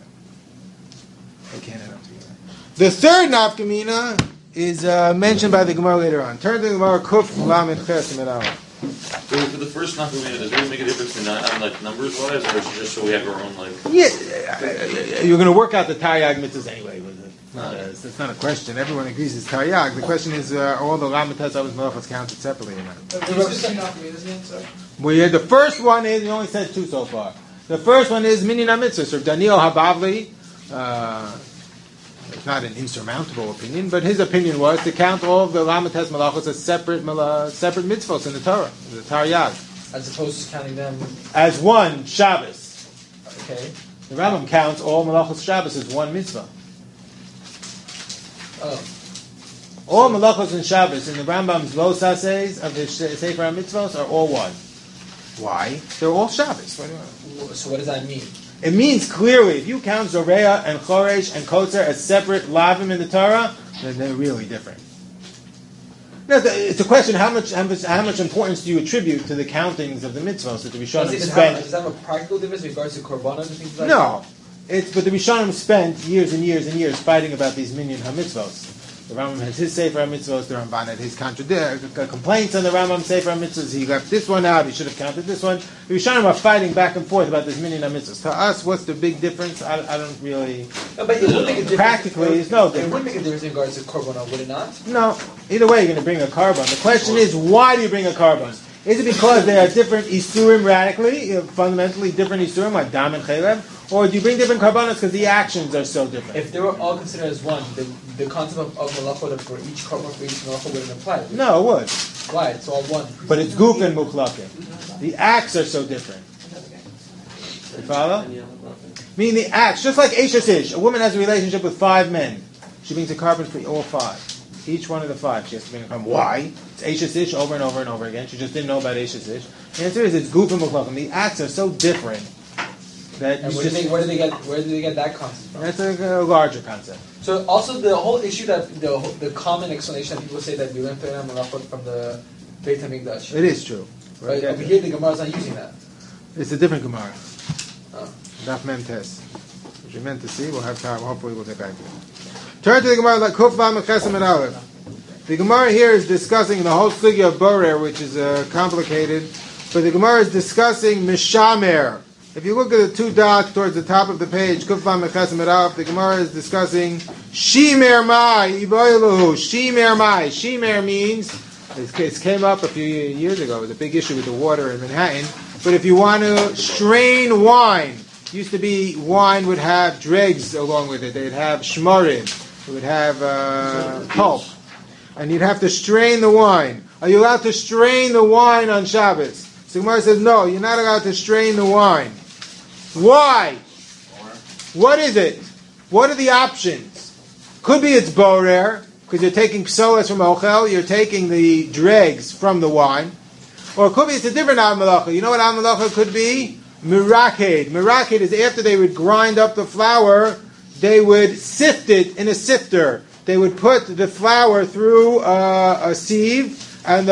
They can't add up together. The third nafkamina is mentioned by the Gemara later on. Turn to the Gemara Kuf Lamed Ches Amid Aleph. For the first Nafkamina, does it really make a difference on like numbers wise, or is it just so we have our own like? Yeah, you're going to work out the Taryag mitzvahs anyway. It's not a question. Everyone agrees it's Taryag. The question is, are all the Lamitas Avos Malachos counted separately or not? Well, yeah, the first one is, he only says two so far. The first one is Minyan HaMitzvah. So Daniel Habavli, it's not an insurmountable opinion, but his opinion was to count all of the Lamitas Malachos as separate mitzvahs in the Torah, the Taryag. As opposed to counting them as one Shabbos. Okay. The Rambam counts all Malachos Shabbos as one mitzvah. Oh. All Malachos and Shabbos in the Rambam's Lo Saseis of his Sefer HaMitzvos are all one. Why? They're all Shabbos. So what does that mean? It means clearly, if you count Zoreah and Choresh and Kotzer as separate lavim in the Torah, then they're really different. Now, it's a question: how much importance do you attribute to the countings of the mitzvahs that the Rishonim spent? Does that have a practical difference in regards to korbanos and things like that? No, but the Rishonim spent years and years and years fighting about these minyan hamitzvos. The Rambam has his Sefer HaMitzvos, the Ramban had his complaints on the Rambam Sefer HaMitzvos. He left this one out, he should have counted this one. The Rishonim are fighting back and forth about this minyan HaMitzvos. To us, what's the big difference? I don't really... No, but it would make a difference. Practically, there's no difference. It would make a difference in regards to korbanah, would it not? No. Either way, you're going to bring a carbon. The question is, why do you bring a carbon? Is it because they are different Isurim radically, fundamentally different Isurim, like Dam and Chalev? Or do you bring different karbanos because the actions are so different? If they were all considered as one, the concept of malacha for each karban for each malacha wouldn't apply. No, it would. Why? It's all one. But it's guf and muchlakim. The acts are so different. You follow? Meaning the acts, just like Eshes Ish. A woman has a relationship with 5 men. She brings a carbon for all 5. Each one of the 5, she has to bring a carbon. Why? It's Eshes Ish over and over and over again. She just didn't know about Eshes Ish. The answer is it's guf and muchlakim. The acts are so different. Where do they get that concept from? That's a larger concept. So also the whole issue that the common explanation that people say that we learned Torah Malachot from the Beit HaMikdash. It is true. Right? Over here the Gemara is not using that. It's a different Gemara. Oh. Daf Mem Tes. Which we meant to see. We'll have time. Hopefully we'll get back to it. Turn to the Gemara like Kuf Vav Mechesem and Aleph. The Gemara here is discussing the whole sugya of Borer, which is complicated. But the Gemara is discussing Mishamer. If you look at the 2 dots towards the top of the page, Kufvan Mechesem Eraf, the Gemara is discussing Shimer Mai, Iboiluhu, Shimer Mai. Shimer means, it came up a few years ago, it was a big issue with the water in Manhattan, but if you want to strain wine, used to be wine would have dregs along with it, they'd have shmorim, it would have pulp, and you'd have to strain the wine. Are you allowed to strain the wine on Shabbos? So Gemara says, no, you're not allowed to strain the wine. Why? What is it? What are the options? Could be it's borer, because you're taking psolas from ochel, you're taking the dregs from the wine. Or it could be it's a different av malacha. You know what av malacha could be? Miraked. Miraked is after they would grind up the flour, they would sift it in a sifter. They would put the flour through a sieve, and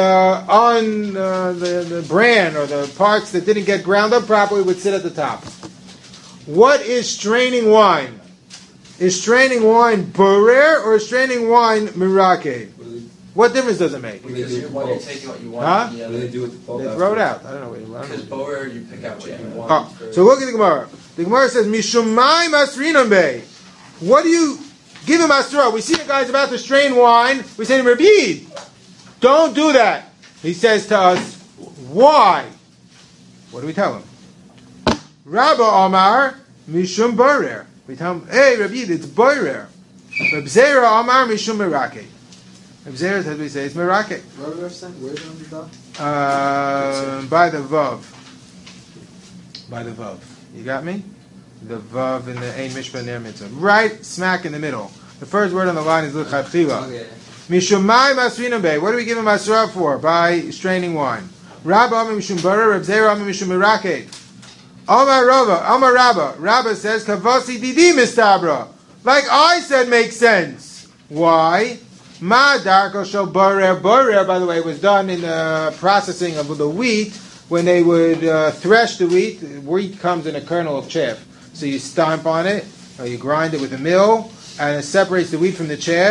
the bran or the parts that didn't get ground up properly would sit at the top. What is straining wine? Is straining wine borer or is straining wine miraked? What difference does it make? Because you're taking what you want. Huh? What do they do with the pulp? They throw it out. I don't know what you want. Because borer, you pick out what you want. Oh. So look at the Gemara. The Gemara says, Mishumai masrinam bey. What do you give him asra? We see the guy's about to strain wine. We say to him, Rabbi, don't do that. He says to us, why? What do we tell him? Rabba Amar Mishum Borer. We tell him, hey Rabbi, it's Borer. Reb Zera Amar Mishum Merake. Reb Zera says we say it's Merake. Where's it on the dot? By the Vav. By the Vav. You got me? The Vav in the Ein Mishpah Ner Mitzvah. Right smack in the middle. The first word on the line is L'chatchila. Mishumai Masrinam Bey. What do we give him Masra for? By straining wine. Rabba Amar Mishum Borer. Reb Zera Amar Mishum Merake. Amar Rabba. Rabba says, Kavasi Didi Mistabra. Like I said makes sense. Why? Ma Darko Shel Borer. Borer, by the way, was done in the processing of the wheat when they would thresh the wheat. The wheat comes in a kernel of chaff. So you stomp on it, or you grind it with a mill, and it separates the wheat from the chaff,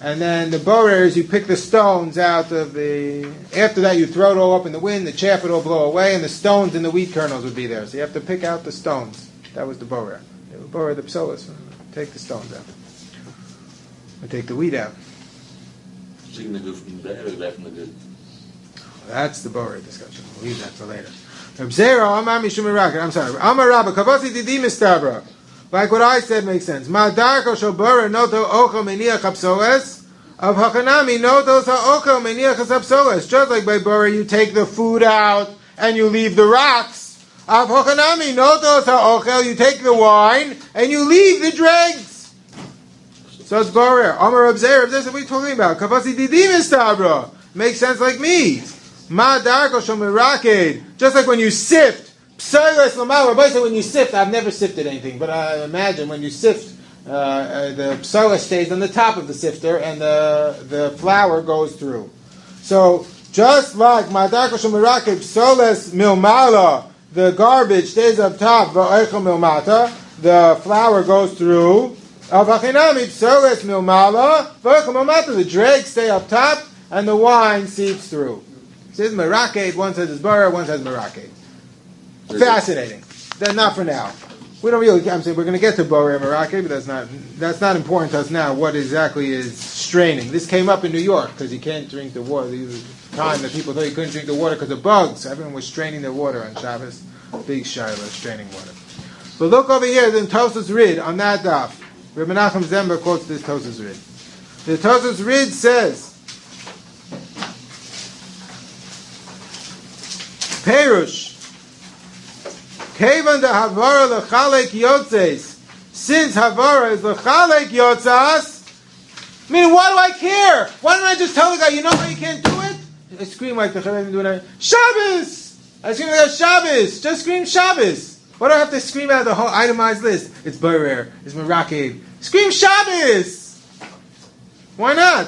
And then the borer is you pick the stones out of the. After that, you throw it all up in the wind. The chaff would all blow away, and the stones and the wheat kernels would be there. So you have to pick out the stones. That was the borer. The borer, the psolas. Take the stones out. Or take the wheat out. Taking the good from the bad or the bad from the good? That's the borer discussion. We'll leave that for later. I'm sorry. Amar Rabba, Kavasi Didi Mistabra. Like what I said makes sense. Ma darko shel borer noto ochel meniach hapsoles. Of Hakanami notos ha'ochel meniach hapsoles. Just like by borer, you take the food out and you leave the rocks. Of Hakanami notos ha'ochel, you take the wine and you leave the dregs. So it's borer. Amar Abzer, what are you talking about? Kavasi Didi Mistabra. Makes sense like me. Ma darko shel meraked. Just like when you sift. Psoiles l'mal. Rabbi said when you sift, I've never sifted anything, but I imagine when you sift, the psoiles stays on the top of the sifter, and the flour goes through. So just like madarko shemirakev psoiles milmala, the garbage stays up top. Va'echel milmata, the flour goes through. Avachinami psoiles milmala, va'echel milmata, the dregs stay up top, and the wine seeps through. It says meraked. One says it's bara, one says meraked. Fascinating. That's not for now. We don't really. I'm saying we're going to get to borer and merake, but that's not important to us now. What exactly is straining? This came up in New York because you can't drink the water. There was a time that people thought you couldn't drink the water because of bugs. Everyone was straining their water on Shabbos. Big shiloh straining water. But look over here in Tosas Rid on that daf. Reb Menachem Zember quotes this Tosas Rid. The Tosas Rid says, Perush. Kevan de Havara lechalek yotzes. Since Havara is lechalek yotzas, meaning why do I care? Why don't I just tell the guy, you know how you can't do it? I scream like the Chavim doing it. Shabbos! I scream like Shabbos! Just scream Shabbos! Why do I have to scream out the whole itemized list? It's borer, it's meraked. Scream Shabbos! Why not?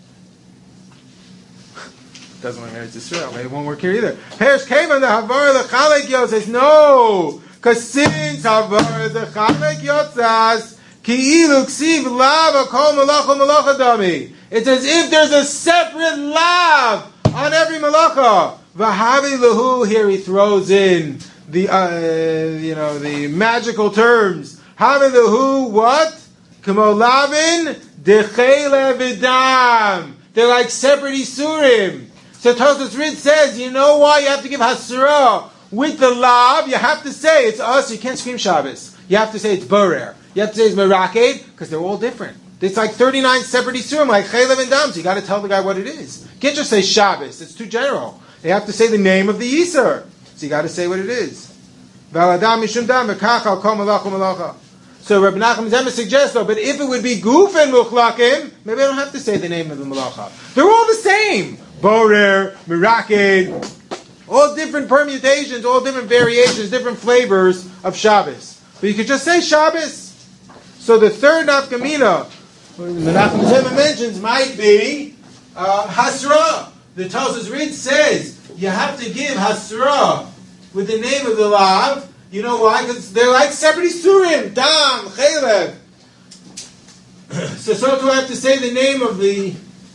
Doesn't want to Eretz Yisrael. Maybe it won't work here either. Perish Kevan the Havara the Chalek Yotzas. No, because since Havara the Chalek Yotzas, Ki'ilu Ksiv Lav Akol Malacha Malacha Dami. It's as if there's a separate lav on every malacha. Vahavi Lahu. Here he throws in the the magical terms. Havi Lahu what? Kamo Lavin Dechele Vidam. They're like separate isurim. So Tosas Rid says, you know why you have to give hasra with the lav? You have to say it's us. You can't scream Shabbos. You have to say it's borer. You have to say it's meraked because they're all different. It's like 39 separate isurim, like chaylev and dam. So you got to tell the guy what it is. You can't just say Shabbos. It's too general. They have to say the name of the yisur. So you got to say what it is. V'aladam mishum dam v'kachal kol malacha malacha. So Rabbi Nachum Zemer suggests though, but if it would be guf and muchlakim, maybe I don't have to say the name of the malacha. They're all the same. Borer, meraked, all different permutations, all different variations, different flavors of Shabbos. But you could just say Shabbos. So the third nafkamina, Menachem Zemer mentions, might be hasra. The Tosas Rid says you have to give hasra with the name of the lav. You know why? Because they're like separate isurim, dam, chaylev. So do I have to say the name of the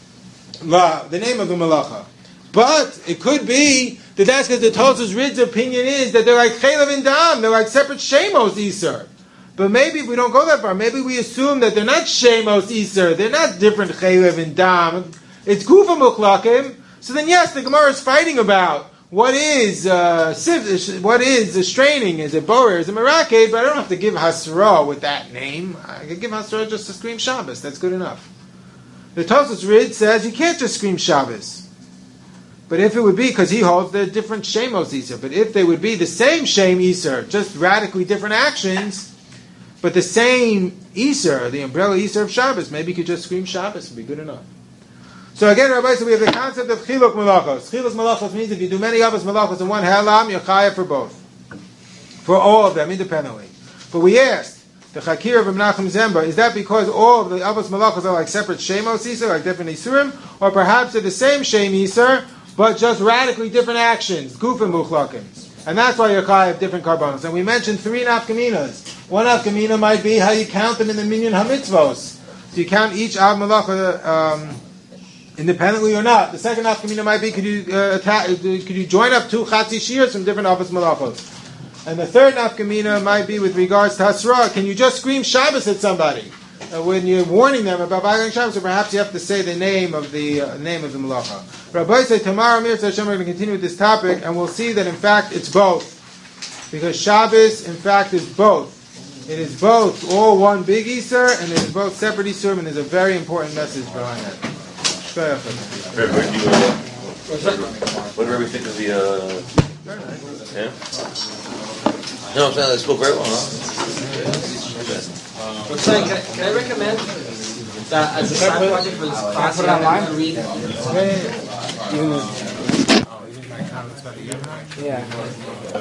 malacha. But it could be that that's because the Tosas Rid's opinion is that they're like chaylev and dam, they're like separate shemos iser. But maybe if we don't go that far, maybe we assume that they're not shemos iser, they're not different chaylev and dam. It's gufa muchlakim. So then yes, the Gemara is fighting about what is straining? Is it borer? Is it meraked? But I don't have to give hasra with that name. I can give hasra just to scream Shabbos. That's good enough. The Tosas Rid says you can't just scream Shabbos. But if it would be, because he holds they're different shemos iser, but if they would be the same shem iser, just radically different actions, but the same iser, the umbrella iser of Shabbos, maybe you could just scream Shabbos and be good enough. So again, Rabbi, so we have the concept of chiluk malachos. Chiluk malachos means if you do many avos malachos in one halam, you're chayav for both. For all of them, independently. But we asked, the Chakir of Menachem Zember, is that because all of the avos malachos are like separate shemos iser, like different isurim, or perhaps they're the same shem iser, but just radically different actions, guf and muchlakim. And that's why you're chayav different karbanos. And we mentioned three nafkaminas. One nafkamina might be how you count them in the minyan hamitzvos. Do you count each Av Malacha independently or not? The second nafkamina might be, could you join up two Chatzi Shirs from different Avos Malachos? And the third nafkamina might be with regards to Hasra. Can you just scream Shabbos at somebody when you're warning them about Vagang Shabbos? Or perhaps you have to say the name of the Malacha. Rabbi said, tomorrow, Mir Hashem, we're going to continue with this topic, and we'll see that in fact it's both. Because Shabbos, in fact, is both. It is both all one big Isser, and it is both separate Isser, and there's a very important message behind that. What did we think of the? Very nice. Yeah. No, I'm saying they spoke very well. Huh? I'm saying, can I recommend that as a side project for this class? Put it online? Read. Yeah. Even my comments about the